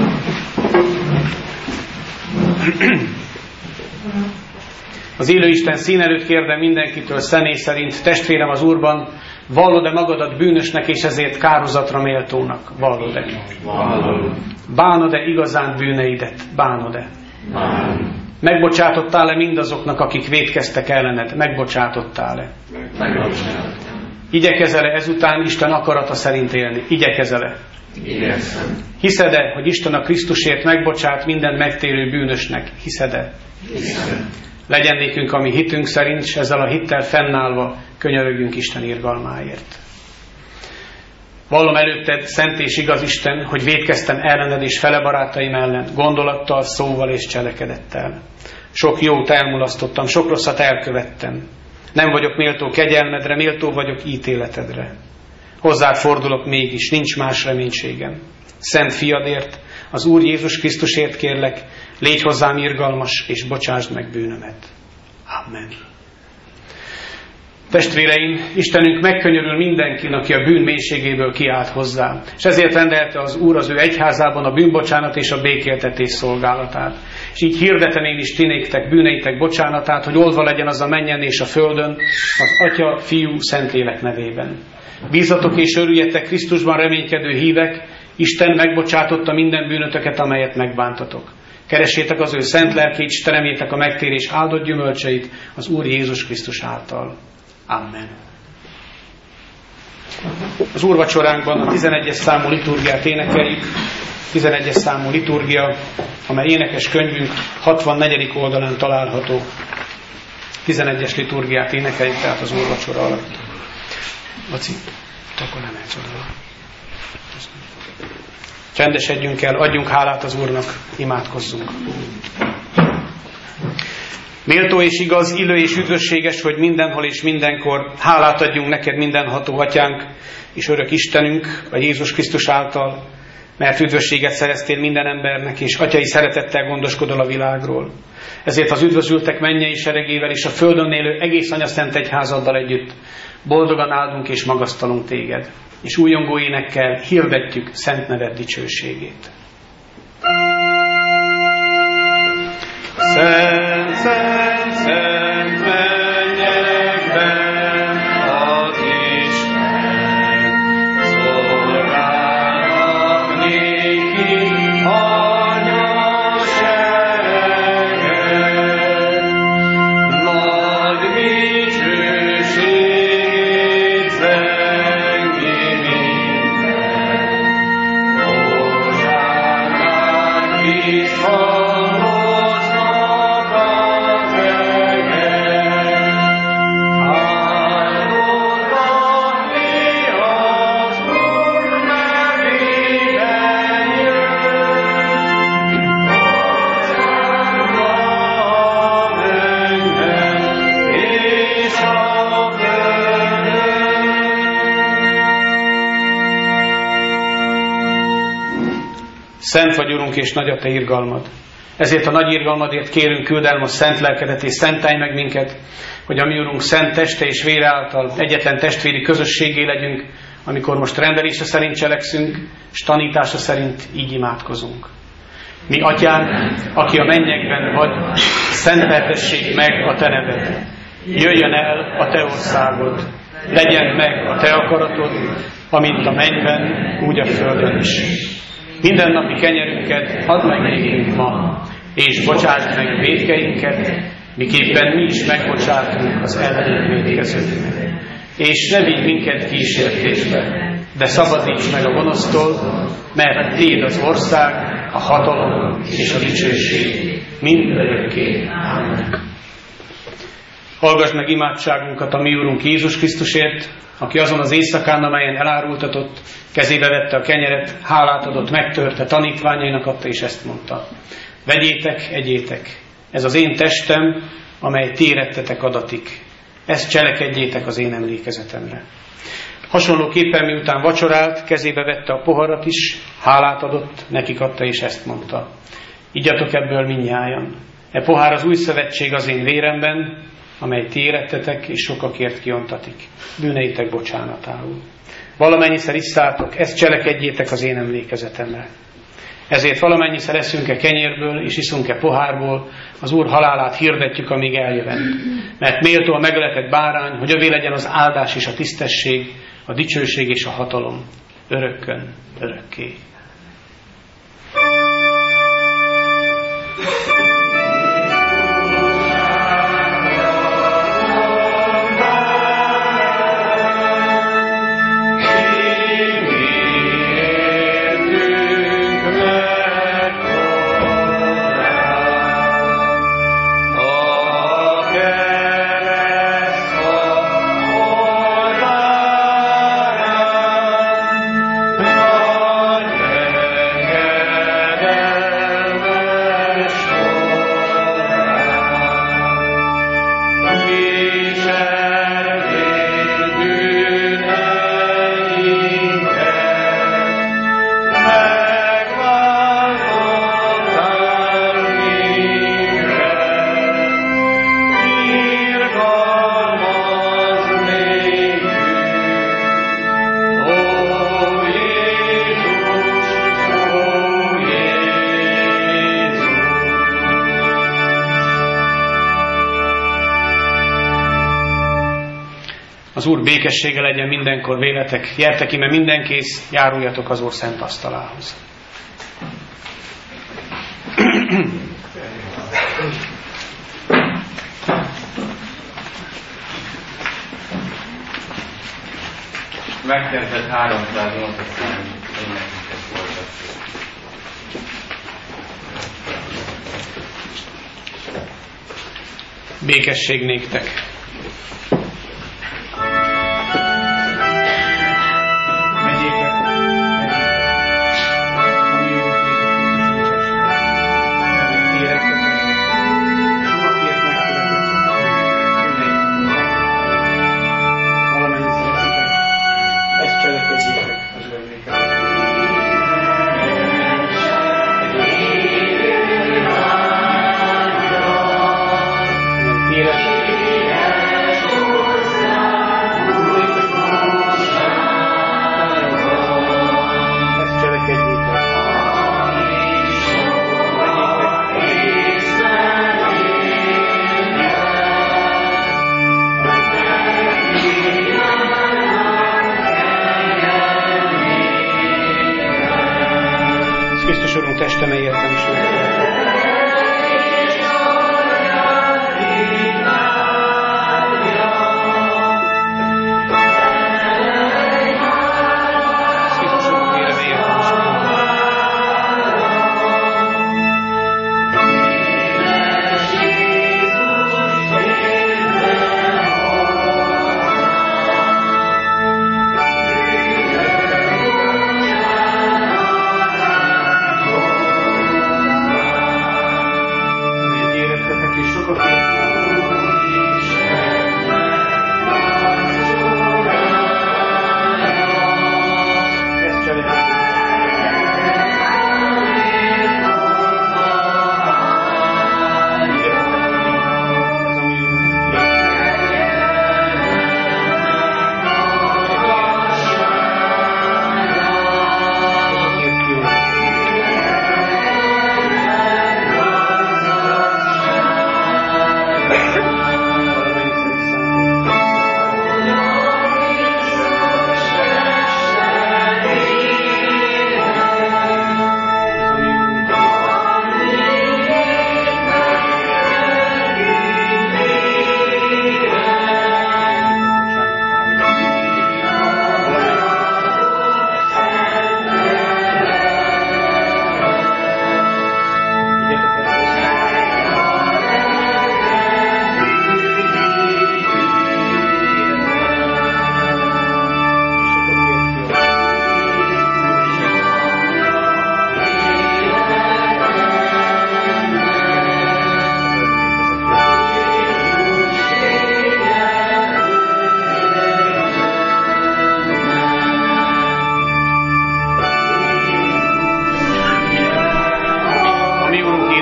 Az élő Isten szín előtt kérdem mindenkitől személy szerint: testvérem az Úrban, vallod-e magadat bűnösnek és ezért kározatra méltónak? Vallod-e? Bánod-e igazán bűneidet? Bánod-e? Megbocsátottál-e mindazoknak, akik vétkeztek ellened? Megbocsátottál-e? Igyekezel-e ezután Isten akarata szerint élni? Igyekezel-e? Igyekszem. Hiszed-e, hogy Isten a Krisztusért megbocsát minden megtérő bűnösnek? Hiszed-e? Hiszem. Legyen nékünk a mi hitünk szerint, és ezzel a hittel fennállva könyörögjünk Isten irgalmáért. Vallom előtted, szent és igaz Isten, hogy vétkeztem ellened és fele barátaim ellen, gondolattal, szóval és cselekedettel. Sok jót elmulasztottam, sok rosszat elkövettem. Nem vagyok méltó kegyelmedre, méltó vagyok ítéletedre. Hozzád fordulok mégis, nincs más reménységem. Szent fiadért, az Úr Jézus Krisztusért kérlek, légy hozzám irgalmas, és bocsásd meg bűnömet. Amen. Testvéreim, Istenünk megkönyörül mindenkin, aki a bűn mélységéből kiált hozzá, és ezért rendelte az Úr az ő egyházában a bűnbocsánat és a békéltetés szolgálatát. És így hirdetem én is ti néktek bűneitek bocsánatát, hogy oldva legyen az a mennyen és a földön, az Atya, Fiú, Szentlélek nevében. Bízatok és örüljetek Krisztusban reménykedő hívek, Isten megbocsátotta minden bűnötöket, amelyet megbántatok. Keressétek az ő szent lelkét, és teremjétek a megtérés áldott gyümölcseit az Úr Jézus Krisztus által. Amen. Az úrvacsoránkban a tizenegyes számú liturgiát énekeljük. tizenegyes számú liturgia, amely énekes könyvünk hatvannegyedik oldalán található. tizenegyes liturgiát énekeljük tehát az úrvacsora alatt. Laci, akkor nem elsz oda. Csendesedjünk el, adjunk hálát az Úrnak, imádkozzunk. Méltó és igaz, illő és üdvösséges, hogy mindenhol és mindenkor hálát adjunk neked, mindenható Atyánk és örök Istenünk, a Jézus Krisztus által, mert üdvösséget szereztél minden embernek, és atyai szeretettel gondoskodol a világról. Ezért az üdvözültek mennyei seregével és a földön élő egész anyaszent egyházaddal együtt boldogan áldunk és magasztalunk téged, és újongó énekkel hirdetjük szent neved dicsőségét. Szent, szent, szent mennyekben az Isten, szolgálnak néki anyasereget, nagy dicsőségét zengi minden, Hozsánát vissza. Szent vagy, Urunk, és nagy a te irgalmad. Ezért a nagy irgalmadért kérünk, küld el most szent lelkedet, és szentelj meg minket, hogy a mi Urunk szent teste és vére által egyetlen testvéri közösségé legyünk, amikor most rendelése szerint cselekszünk, és tanítása szerint így imádkozunk. Mi Atyánk, aki a mennyekben vagy, szenteltessék meg a te neved. Jöjjön el a te országod, legyen meg a te akaratod, amint a mennyben, úgy a földön is. Mindennapi kenyerünket add meg nékünk ma, és bocsásd meg vétkeinket, miképpen mi is megbocsátunk az ellenünk vétkezőknek. És ne vigy minket kísértésbe, de szabadíts meg a gonosztól, mert tiéd az ország, a hatalom és a dicsőség mindörökké. Amen. Hallgass meg imádságunkat a mi Úrunk Jézus Krisztusért, aki azon az éjszakán, amelyen elárultatott, kezébe vette a kenyeret, hálát adott, megtörte, tanítványainak adta, és ezt mondta: vegyétek, egyétek, ez az én testem, amely ti érettetek adatik. Ezt cselekedjétek az én emlékezetemre. Hasonlóképpen miután vacsorált, kezébe vette a poharat is, hálát adott, nekik adta, és ezt mondta: igyatok ebből mindnyájan. E pohár az új szövetség az én véremben, amely ti érettetek, és sokakért kiontatik. Bűneitek bocsánatául. Valamennyiszer isszátok, ezt cselekedjétek az én emlékezetemre. Ezért valamennyiszer eszünk-e kenyérből, és iszunk-e pohárból, az Úr halálát hirdetjük, amíg eljövend. Mert méltó a megöletett bárány, hogy övé legyen az áldás és a tisztesség, a dicsőség és a hatalom, örökkön, örökké. Az Úr békessége legyen mindenkor véletek. Gyertek íme mindenkész, járuljatok az Úr szent asztalához. Megkezdett háromszáznyolcas énekünket voltak. Békesség néktek. Ezt cselekedjétek az ő emlékezetemre.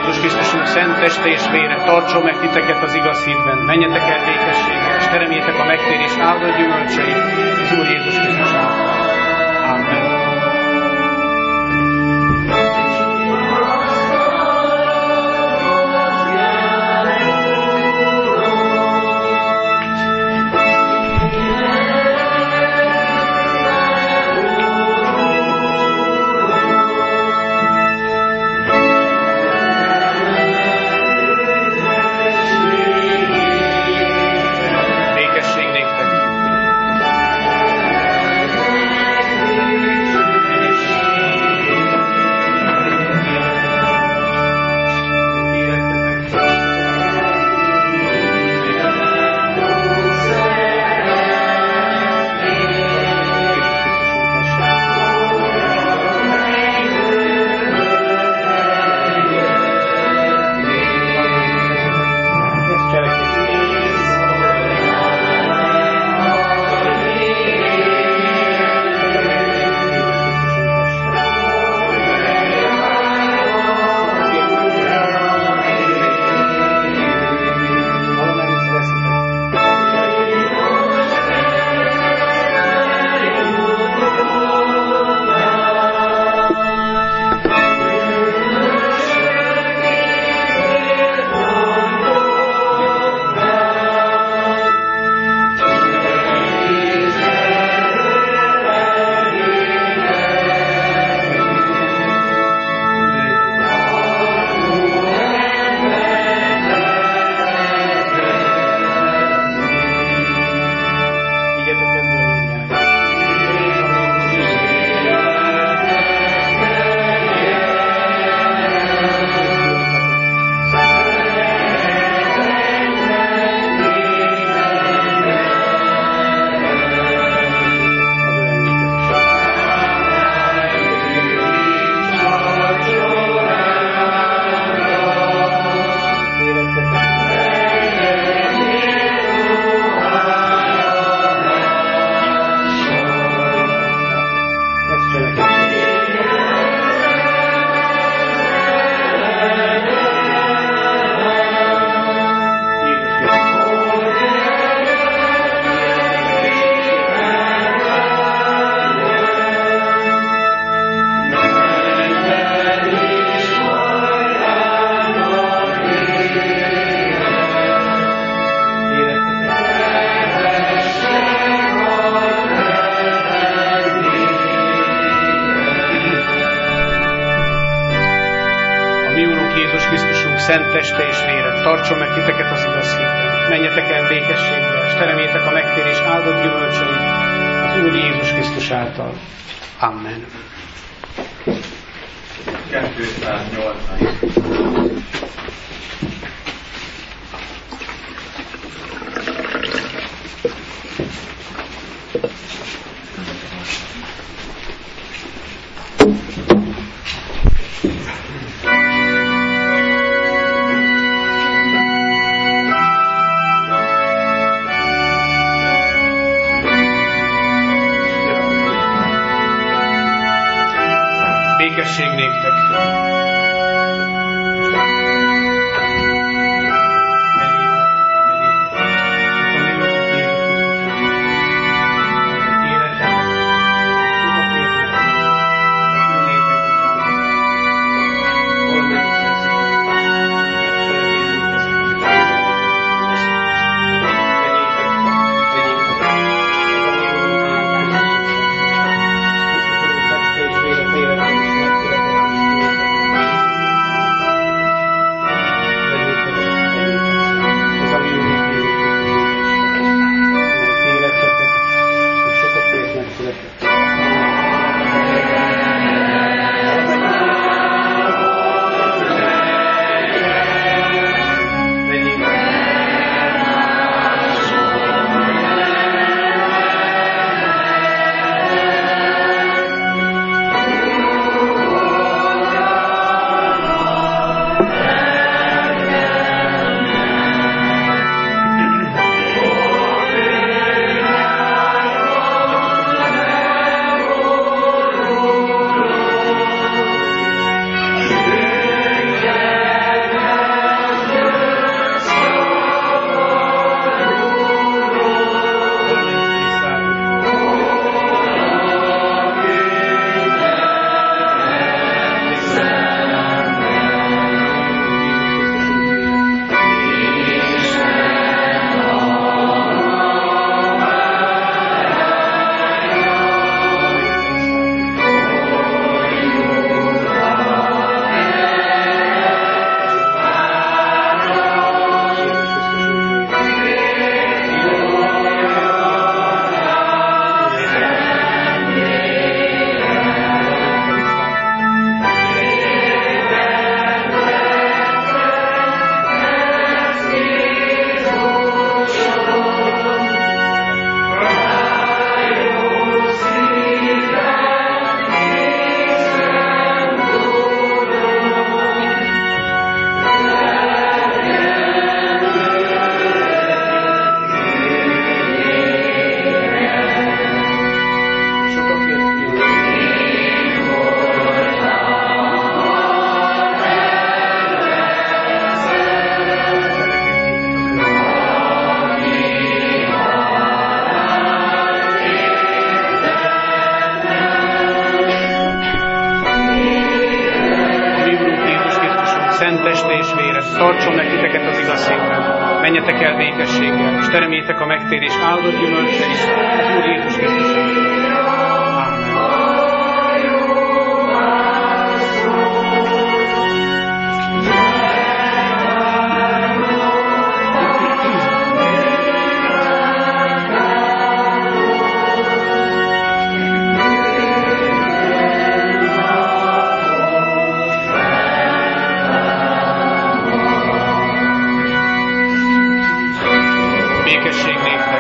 Jézus Krisztusunk szent teste és vére tartson meg titeket az igaz hitben. Menjetek el békességgel, és teremjétek a megtérés áldott gyümölcseit az Úr Jézus Krisztus által. Amen. szent teste és vére tartson meg titeket az igaz hitben. Menjetek el békességgel, és teremjétek a megtérés áldott gyümölcseit az Úr Jézus Krisztus által. Amen. kétszáznyolcvan. Békesség néktek. szent teste és vére tartson meg titeket az igaz hitben. Menjetek el békességgel, és teremjétek a megtérés áldott gyümölcseit az Úr Jézus Krisztus által. Békesség néktek!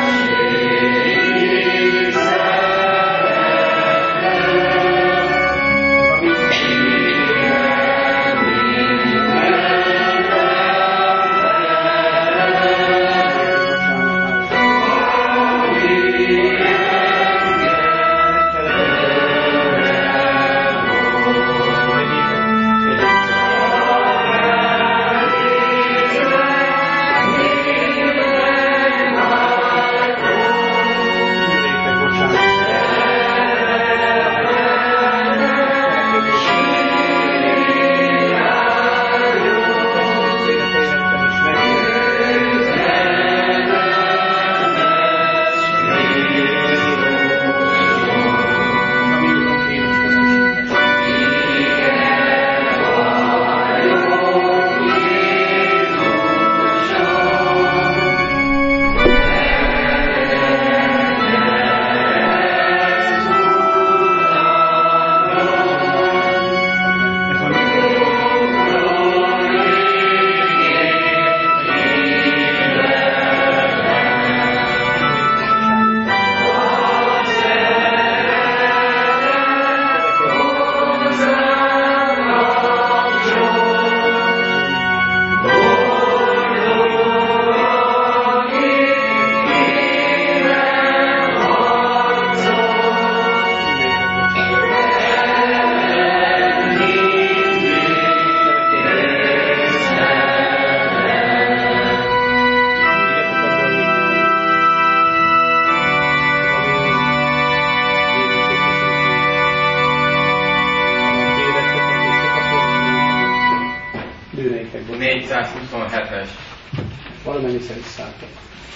négyszázhuszonhetes. Valamennyiszer szálltak.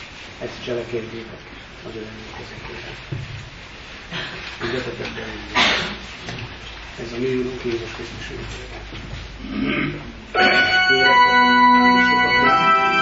Ezt cselekedjétek az ő emlékezetére. Tudjatok ebben mindjárt. Ez a mi Úrunk Jézus Krisztus ügyére. Kérek, hogy sokat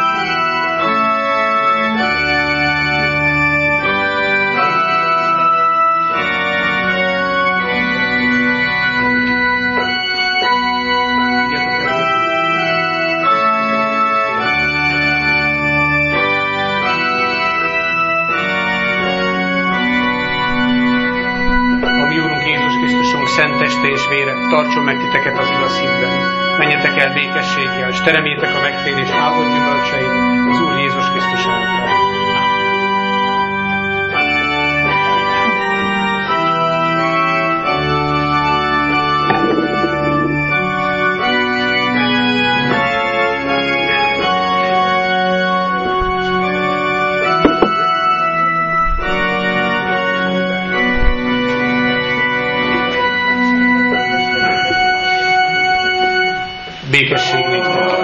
szent teste és vére tartson meg titeket az igaz hitben. Menjetek el békességgel, és teremjétek a megtérés áldott gyümölcseit az Úr Jézus Krisztus által. Békesség néktek!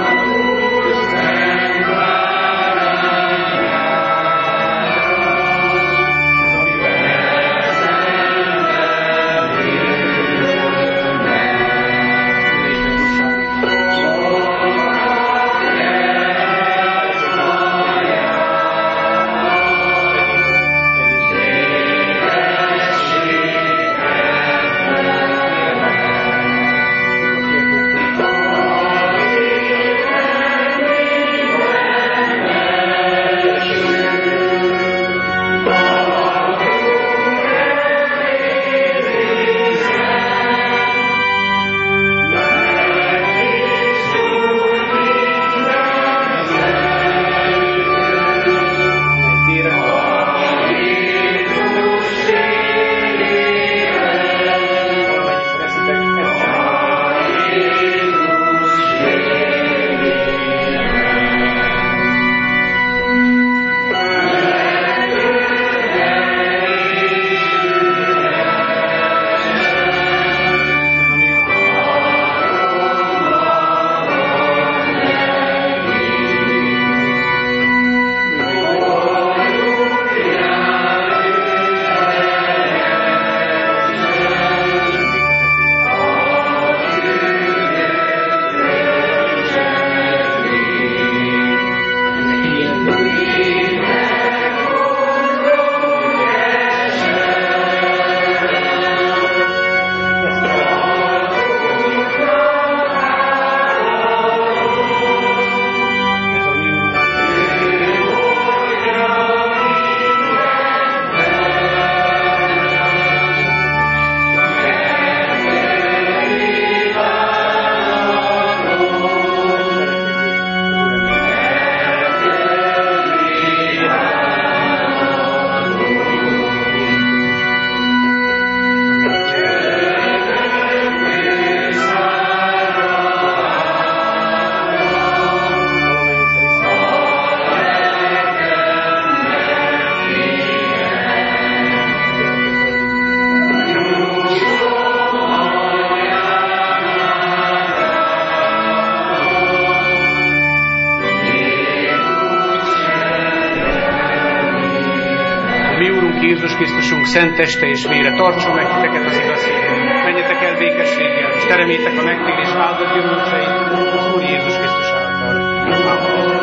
Jézus Krisztusunk szent teste és vére tartson meg titeket az igaz hitben. Menjetek el békességgel, és teremjétek a megtérés áldott gyümölcseit az Úr Jézus Krisztus által. Amen.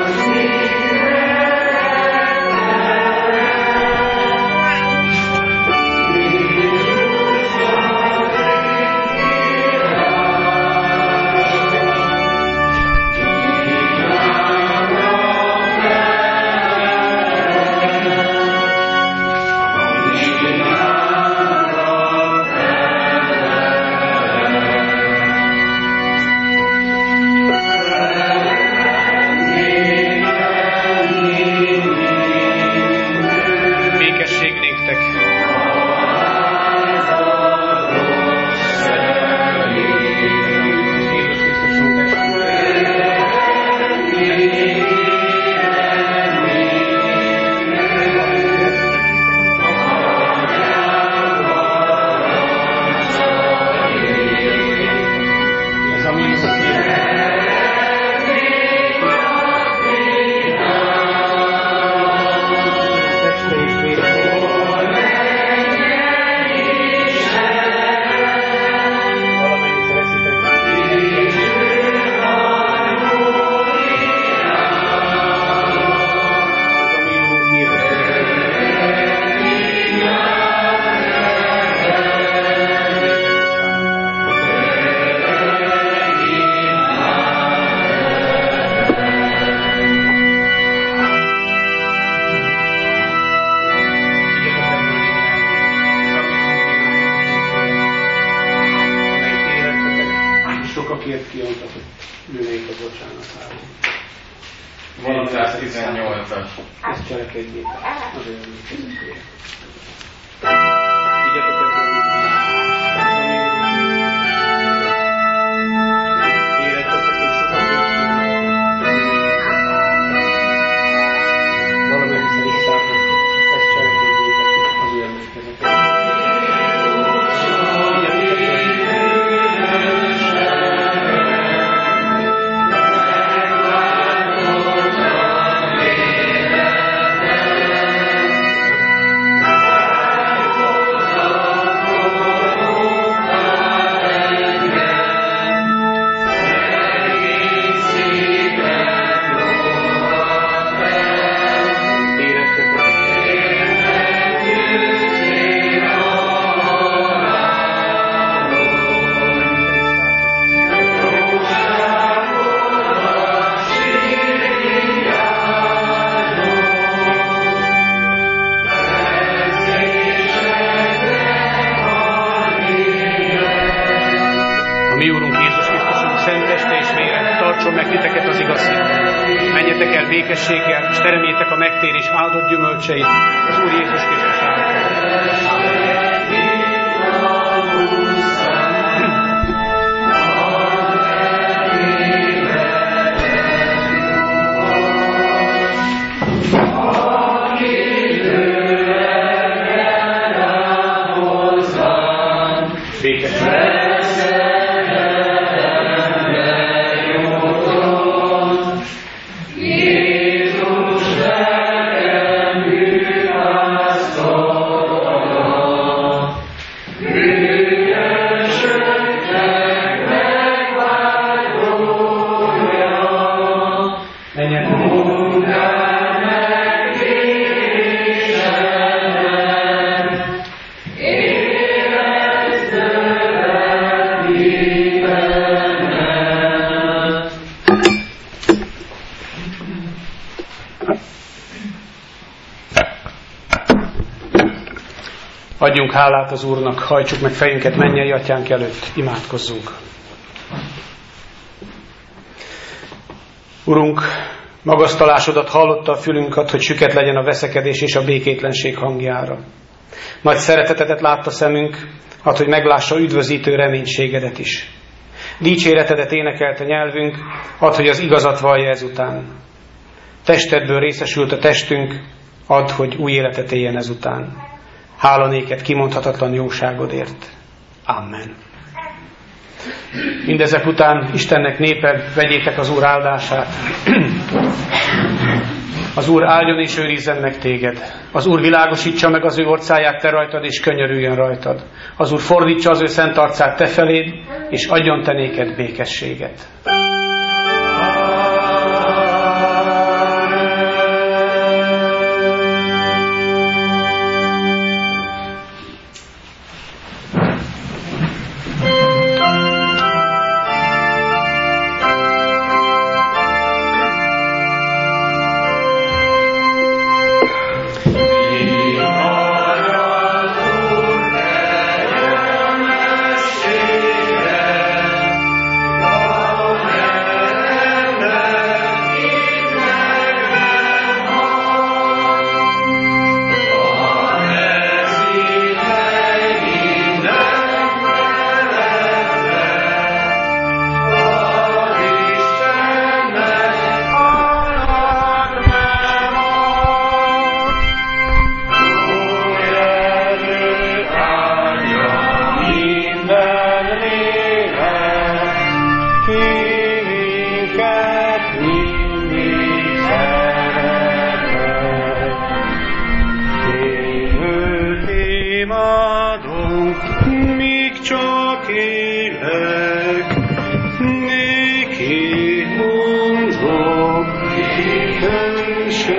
békességgel, és teremjétek a megtérés áldott gyümölcseit az Úr Jézus Krisztus által. Adjunk hálát az Úrnak, hajtsuk meg fejünket mennyei Atyánk előtt, imádkozzunk. Urunk, magasztalásodat hallotta a fülünket, hogy süket legyen a veszekedés és a békétlenség hangjára. Nagy szeretetedet látta szemünk, hadd, hogy meglássa üdvözítő reménységedet is. Dicséretedet énekelt a nyelvünk, hadd, hogy az igazat vallja ezután. Testedből részesült a testünk, add, hogy új életet éljen ezután. Hála néked kimondhatatlan jóságodért. Amen. Mindezek után Istennek népe, vegyétek az Úr áldását. Az Úr áldjon és őrizzen meg téged. Az Úr világosítsa meg az ő orcáját te rajtad, és könyörüljön rajtad. Az Úr fordítsa az ő szent arcát te feléd, és adjon te néked békességet. Néki mondom, néki